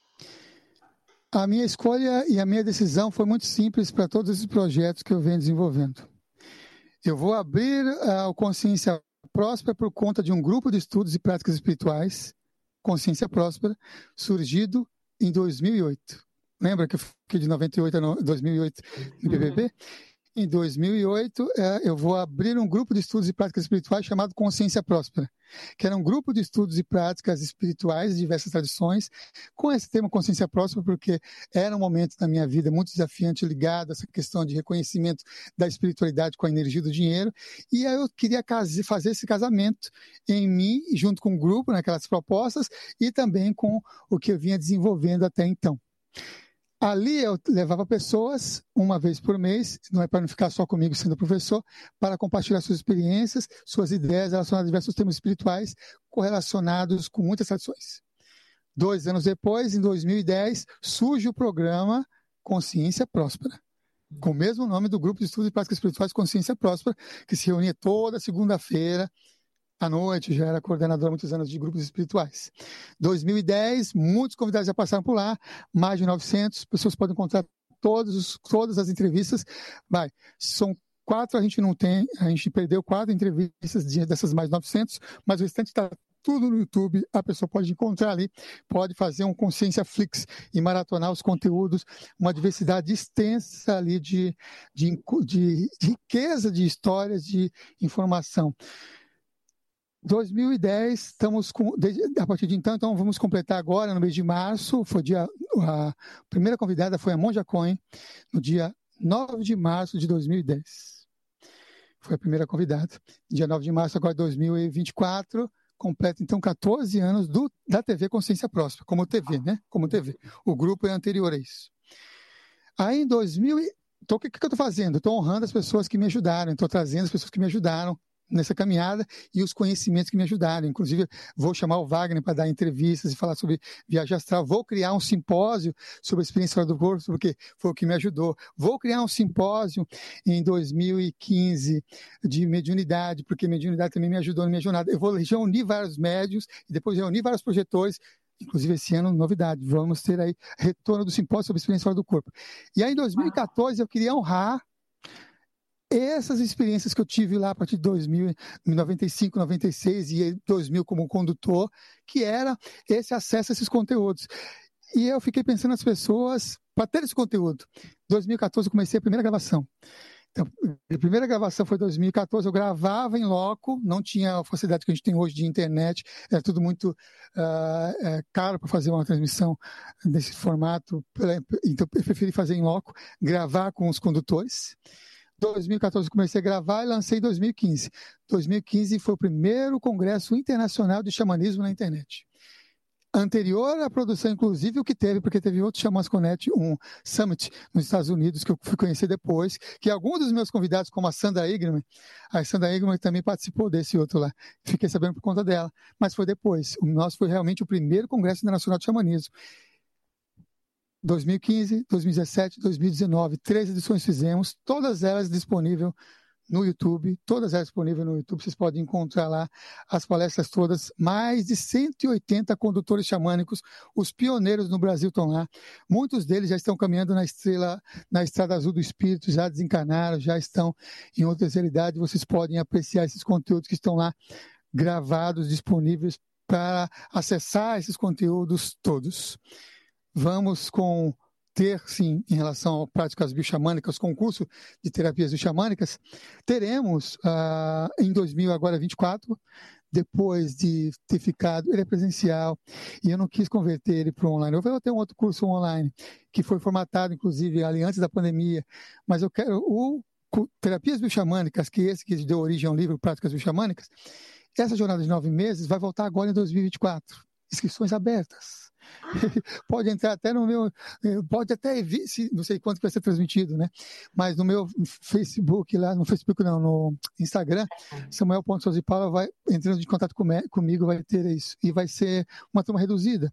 A minha escolha e a minha decisão foi muito simples para todos esses projetos que eu venho desenvolvendo. Eu vou abrir uh, o Consciência Próspera por conta de um grupo de estudos e práticas espirituais, Consciência Próspera, surgido em dois mil e oito. Lembra que eu fiquei de noventa e oito a dois mil e oito em B B B? Uhum. Em dois mil e oito, uh, eu vou abrir um grupo de estudos e práticas espirituais chamado Consciência Próspera, que era um grupo de estudos e práticas espirituais de diversas tradições, com esse tema Consciência Próspera, porque era um momento da minha vida muito desafiante ligado a essa questão de reconhecimento da espiritualidade com a energia do dinheiro, e aí eu queria fazer esse casamento em mim, junto com o grupo, naquelas propostas, e também com o que eu vinha desenvolvendo até então. Ali eu levava pessoas, uma vez por mês, não é para não ficar só comigo sendo professor, para compartilhar suas experiências, suas ideias relacionadas a diversos temas espirituais correlacionados com muitas tradições. Dois anos depois, em dois mil e dez, surge o programa Consciência Próspera, com o mesmo nome do grupo de estudos e práticas espirituais Consciência Próspera, que se reunia toda segunda-feira, à noite, já era coordenador há muitos anos de grupos espirituais. dois mil e dez, muitos convidados já passaram por lá, mais de novecentas, pessoas podem encontrar todos os, todas as entrevistas. Vai, são quatro, a gente não tem, a gente perdeu quatro entrevistas de, dessas mais de novecentas, mas o restante está tudo no YouTube, a pessoa pode encontrar ali, pode fazer um Consciência Flix e maratonar os conteúdos, uma diversidade extensa ali de, de, de, de riqueza de histórias, de informação. dois mil e dez, estamos com, a partir de então, então vamos completar agora, no mês de março, foi dia, a primeira convidada foi a Monja Cohen, no dia nove de março de dois mil e dez. Foi a primeira convidada. Dia nove de março agora de dois mil e vinte e quatro, completa então catorze anos do, da T V Consciência Próspera, como T V, né? Como T V. O grupo é anterior a isso. Aí em dois mil, então o que, que eu estou fazendo? Estou honrando as pessoas que me ajudaram, estou trazendo as pessoas que me ajudaram nessa caminhada e os conhecimentos que me ajudaram. Inclusive, vou chamar o Wagner para dar entrevistas e falar sobre viagem astral. Vou criar um simpósio sobre a experiência fora do corpo, porque foi o que me ajudou. Vou criar um simpósio em dois mil e quinze de mediunidade, porque mediunidade também me ajudou na minha jornada. Eu vou reunir vários médios e depois reunir vários projetores Inclusive, esse ano, novidade, vamos ter aí retorno do simpósio sobre experiência fora do corpo. E aí, em dois mil e quatorze, eu queria honrar essas experiências que eu tive lá a partir de dois mil, noventa e cinco, noventa e seis e dois mil como condutor, que era esse acesso a esses conteúdos. E eu fiquei pensando nas pessoas para ter esse conteúdo. Em dois mil e quatorze, eu comecei a primeira gravação. Então, a primeira gravação foi em dois mil e quatorze, eu gravava em loco, não tinha a facilidade que a gente tem hoje de internet, era tudo muito uh, é, caro para fazer uma transmissão desse formato, então eu preferi fazer em loco, gravar com os condutores. Em dois mil e quatorze eu comecei a gravar e lancei em dois mil e quinze. dois mil e quinze foi o primeiro congresso internacional de xamanismo na internet. Anterior à produção, inclusive, o que teve, porque teve outro Xamãs Connect, um Summit nos Estados Unidos, que eu fui conhecer depois, que alguns dos meus convidados, como a Sandra Igman, a Sandra Igman também participou desse outro lá. Fiquei sabendo por conta dela, mas foi depois. O nosso foi realmente o primeiro Congresso Internacional de Xamanismo. dois mil e quinze, dois mil e dezessete, dois mil e dezenove, três edições fizemos, todas elas disponíveis no YouTube, todas elas disponíveis no YouTube, vocês podem encontrar lá as palestras todas, mais de cento e oitenta condutores xamânicos, os pioneiros no Brasil estão lá, muitos deles já estão caminhando na estrela, na Estrada Azul do Espírito, já desencarnaram, já estão em outras realidades, vocês podem apreciar esses conteúdos que estão lá gravados, disponíveis para acessar esses conteúdos todos. Vamos com ter, sim, em relação a práticas bioxamânicas, concurso de terapias bioxamânicas, teremos uh, em dois mil agora vinte e quatro, depois de ter ficado, ele é presencial, e eu não quis converter ele para o online. Eu vou ter um outro curso online, que foi formatado, inclusive, ali antes da pandemia, mas eu quero o Terapias Bioxamânicas, que é esse que deu origem ao livro Práticas Bioxamânicas, essa jornada de nove meses vai voltar agora em dois mil e vinte e quatro. Inscrições abertas. Pode entrar até no meu, pode até, não sei quanto vai ser transmitido, né? Mas no meu Facebook lá, no Facebook não, no Instagram, Samuel ponto Souza de Paula vai entrando em contato comigo, vai ter isso. E vai ser uma turma reduzida.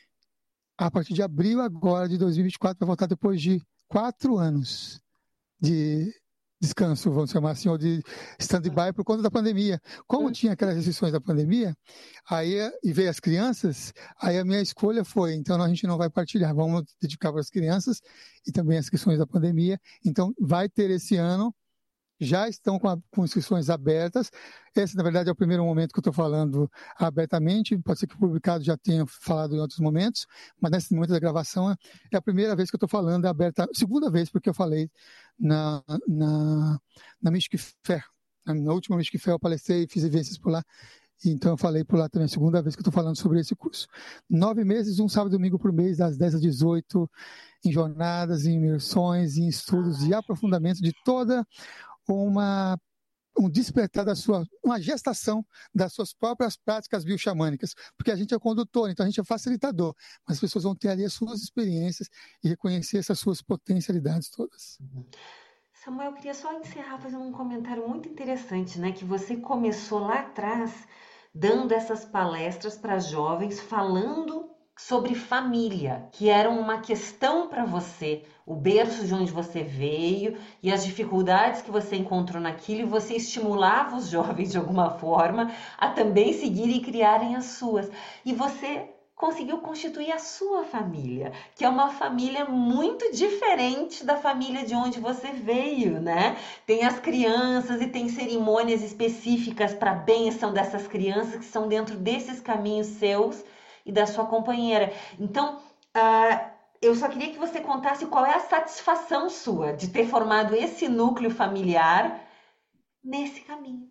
A partir de abril agora de dois mil e vinte e quatro, vai voltar depois de quatro anos de descanso, vamos chamar assim, ou de stand-by por conta da pandemia. Como tinha aquelas restrições da pandemia, aí, e veio as crianças, aí a minha escolha foi, então a gente não vai partilhar, vamos dedicar para as crianças e também as questões da pandemia. Então vai ter esse ano, já estão com, a, com inscrições abertas. Esse, na verdade, é o primeiro momento que eu estou falando abertamente. Pode ser que o publicado já tenha falado em outros momentos, mas nesse momento da gravação é a primeira vez que eu estou falando aberta, segunda vez, porque eu falei na, na, na Mystic Fair. Na última Mystic Fair eu palestrei e fiz eventos por lá. Então eu falei por lá também, a segunda vez que eu estou falando sobre esse curso. Nove meses, um sábado e domingo por mês, das dez às dezoito, em jornadas, em imersões, em estudos e aprofundamento de toda uma, um despertar da sua, uma gestação das suas próprias práticas bioxamânicas, porque a gente é condutor, então a gente é facilitador, mas as pessoas vão ter ali as suas experiências e reconhecer essas suas potencialidades todas. Samuel, eu queria só encerrar fazendo um comentário muito interessante, né? Que você começou lá atrás dando essas palestras para jovens falando sobre família, que era uma questão para você, o berço de onde você veio e as dificuldades que você encontrou naquilo, e você estimulava os jovens de alguma forma a também seguirem e criarem as suas. E você conseguiu constituir a sua família, que é uma família muito diferente da família de onde você veio, né? Tem as crianças e tem cerimônias específicas para a bênção dessas crianças que são dentro desses caminhos seus e da sua companheira. Então, uh, eu só queria que você contasse qual é a satisfação sua de ter formado esse núcleo familiar nesse caminho.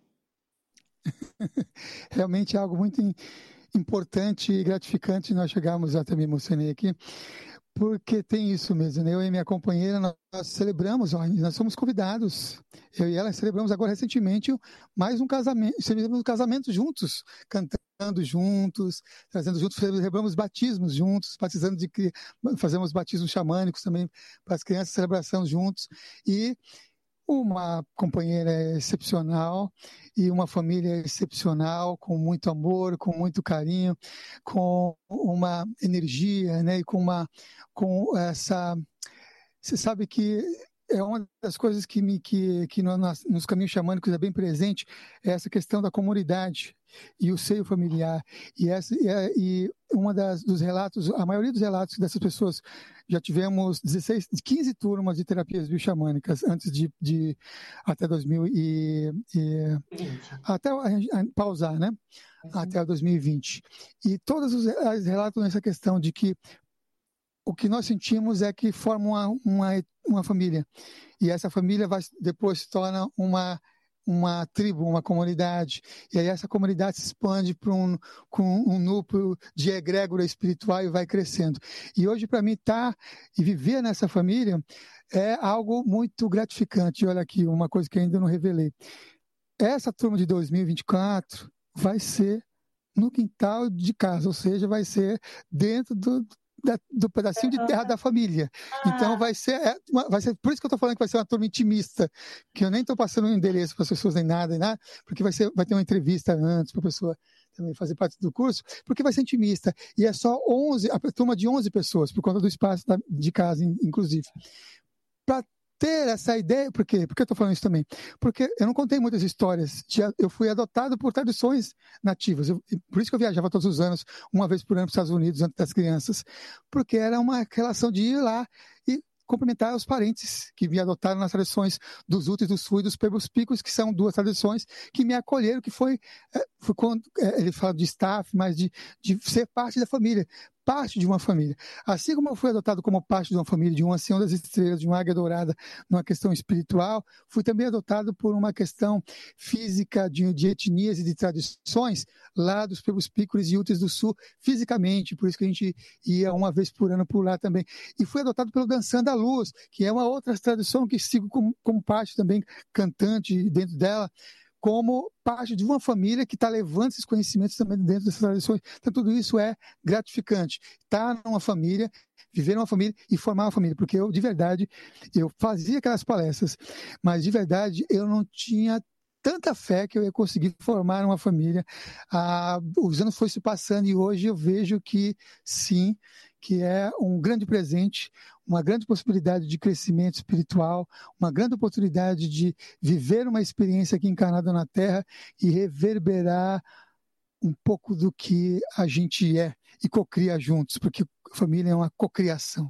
Realmente é algo muito importante e gratificante nós chegarmos, até me emocionei aqui, porque tem isso mesmo, né? Eu e minha companheira, nós celebramos, nós somos convidados, eu e ela celebramos agora recentemente mais um casamento, celebramos um casamento juntos, cantando juntos, trazendo juntos, celebramos batismos juntos, batizando de, fazemos batismos xamânicos também para as crianças, celebração juntos, e uma companheira excepcional e uma família excepcional, com muito amor, com muito carinho, com uma energia, né? E com uma, com essa, você sabe que é uma das coisas que me, que, que no, nos caminhos xamânicos é bem presente, é essa questão da comunidade, e o seio familiar. E, essa, e, e uma das, dos relatos, a maioria dos relatos dessas pessoas, já tivemos dezesseis, quinze turmas de terapias bioxamânicas antes de, de até dois mil e vinte. Até a, a, pausar, né? Sim. Até dois mil e vinte. E todos os relatam nessa questão de que o que nós sentimos é que forma uma, uma, uma família. E essa família vai, depois se torna uma, uma tribo, uma comunidade. E aí essa comunidade se expande para um, com um núcleo de egrégora espiritual e vai crescendo. E hoje, para mim, estar tá, e viver nessa família é algo muito gratificante. Olha aqui, uma coisa que ainda não revelei. Essa turma de dois mil e vinte e quatro vai ser no quintal de casa, ou seja, vai ser dentro do... Da, do pedacinho de terra da família. Ah. Então vai ser, é, uma, vai ser, por isso que eu estou falando que vai ser uma turma intimista, que eu nem estou passando um endereço para as pessoas nem nada, nem nada, porque vai, ser, vai ter uma entrevista antes para a pessoa também fazer parte do curso, porque vai ser intimista. E é só onze, a turma de onze pessoas, por conta do espaço da, de casa, inclusive. Para ter essa ideia, por quê? Por que eu estou falando isso também? Porque eu não contei muitas histórias, eu fui adotado por tradições nativas, eu, por isso que eu viajava todos os anos, uma vez por ano para os Estados Unidos, antes das crianças, porque era uma relação de ir lá e cumprimentar os parentes que me adotaram nas tradições dos Utos, dos Fui e dos Pebos Picos, que são duas tradições que me acolheram, que foi, foi quando, ele fala de staff, mas de, de ser parte da família, parte de uma família. Assim como eu fui adotado como parte de uma família, de um ancião das estrelas, de uma águia dourada, numa questão espiritual, fui também adotado por uma questão física, de, de etnias e de tradições, lá dos Pebos Picos e Utos do Sul, fisicamente, por isso que a gente ia uma vez por ano por lá também. E fui adotado pelo Dançando a Luz, que é uma outra tradição que sigo como, como parte também, cantante dentro dela, como parte de uma família que está levando esses conhecimentos também dentro dessas tradições. Então, tudo isso é gratificante. Estar numa família, viver numa família e formar uma família. Porque eu, de verdade, eu fazia aquelas palestras, mas, de verdade, eu não tinha tanta fé que eu ia conseguir formar uma família. Ah, os anos foram se passando e hoje eu vejo que, sim, que é um grande presente, uma grande possibilidade de crescimento espiritual, uma grande oportunidade de viver uma experiência aqui encarnada na Terra e reverberar um pouco do que a gente é e cocria juntos, porque família é uma cocriação.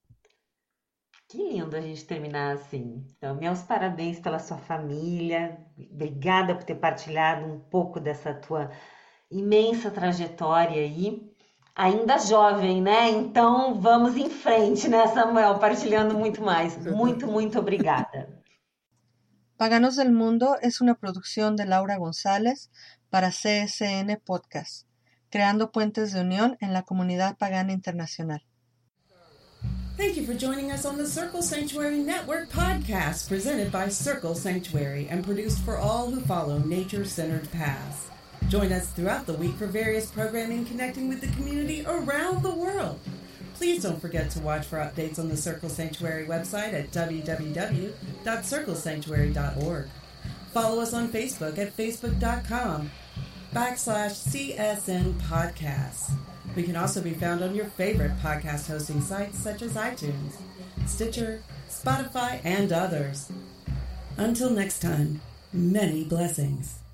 Que lindo a gente terminar assim. Então, meus parabéns pela sua família. Obrigada por ter partilhado um pouco dessa tua imensa trajetória aí. Ainda jovem, né? Então, vamos em frente, né, Samuel? Partilhando muito mais. Muito, muito obrigada. Paganos del Mundo es una producción de Laura González para C S N Podcast, creando puentes de unión en la comunidad pagana internacional. Thank you for joining us on the Circle Sanctuary Network podcast, presented by Circle Sanctuary and produced for all who follow nature-centered paths. Join us throughout the week for various programming connecting with the community around the world. Please don't forget to watch for updates on the Circle Sanctuary website at w w w dot circle sanctuary dot org. Follow us on Facebook at facebook.com backslash CSN Podcasts. We can also be found on your favorite podcast hosting sites such as iTunes, Stitcher, Spotify, and others. Until next time, many blessings.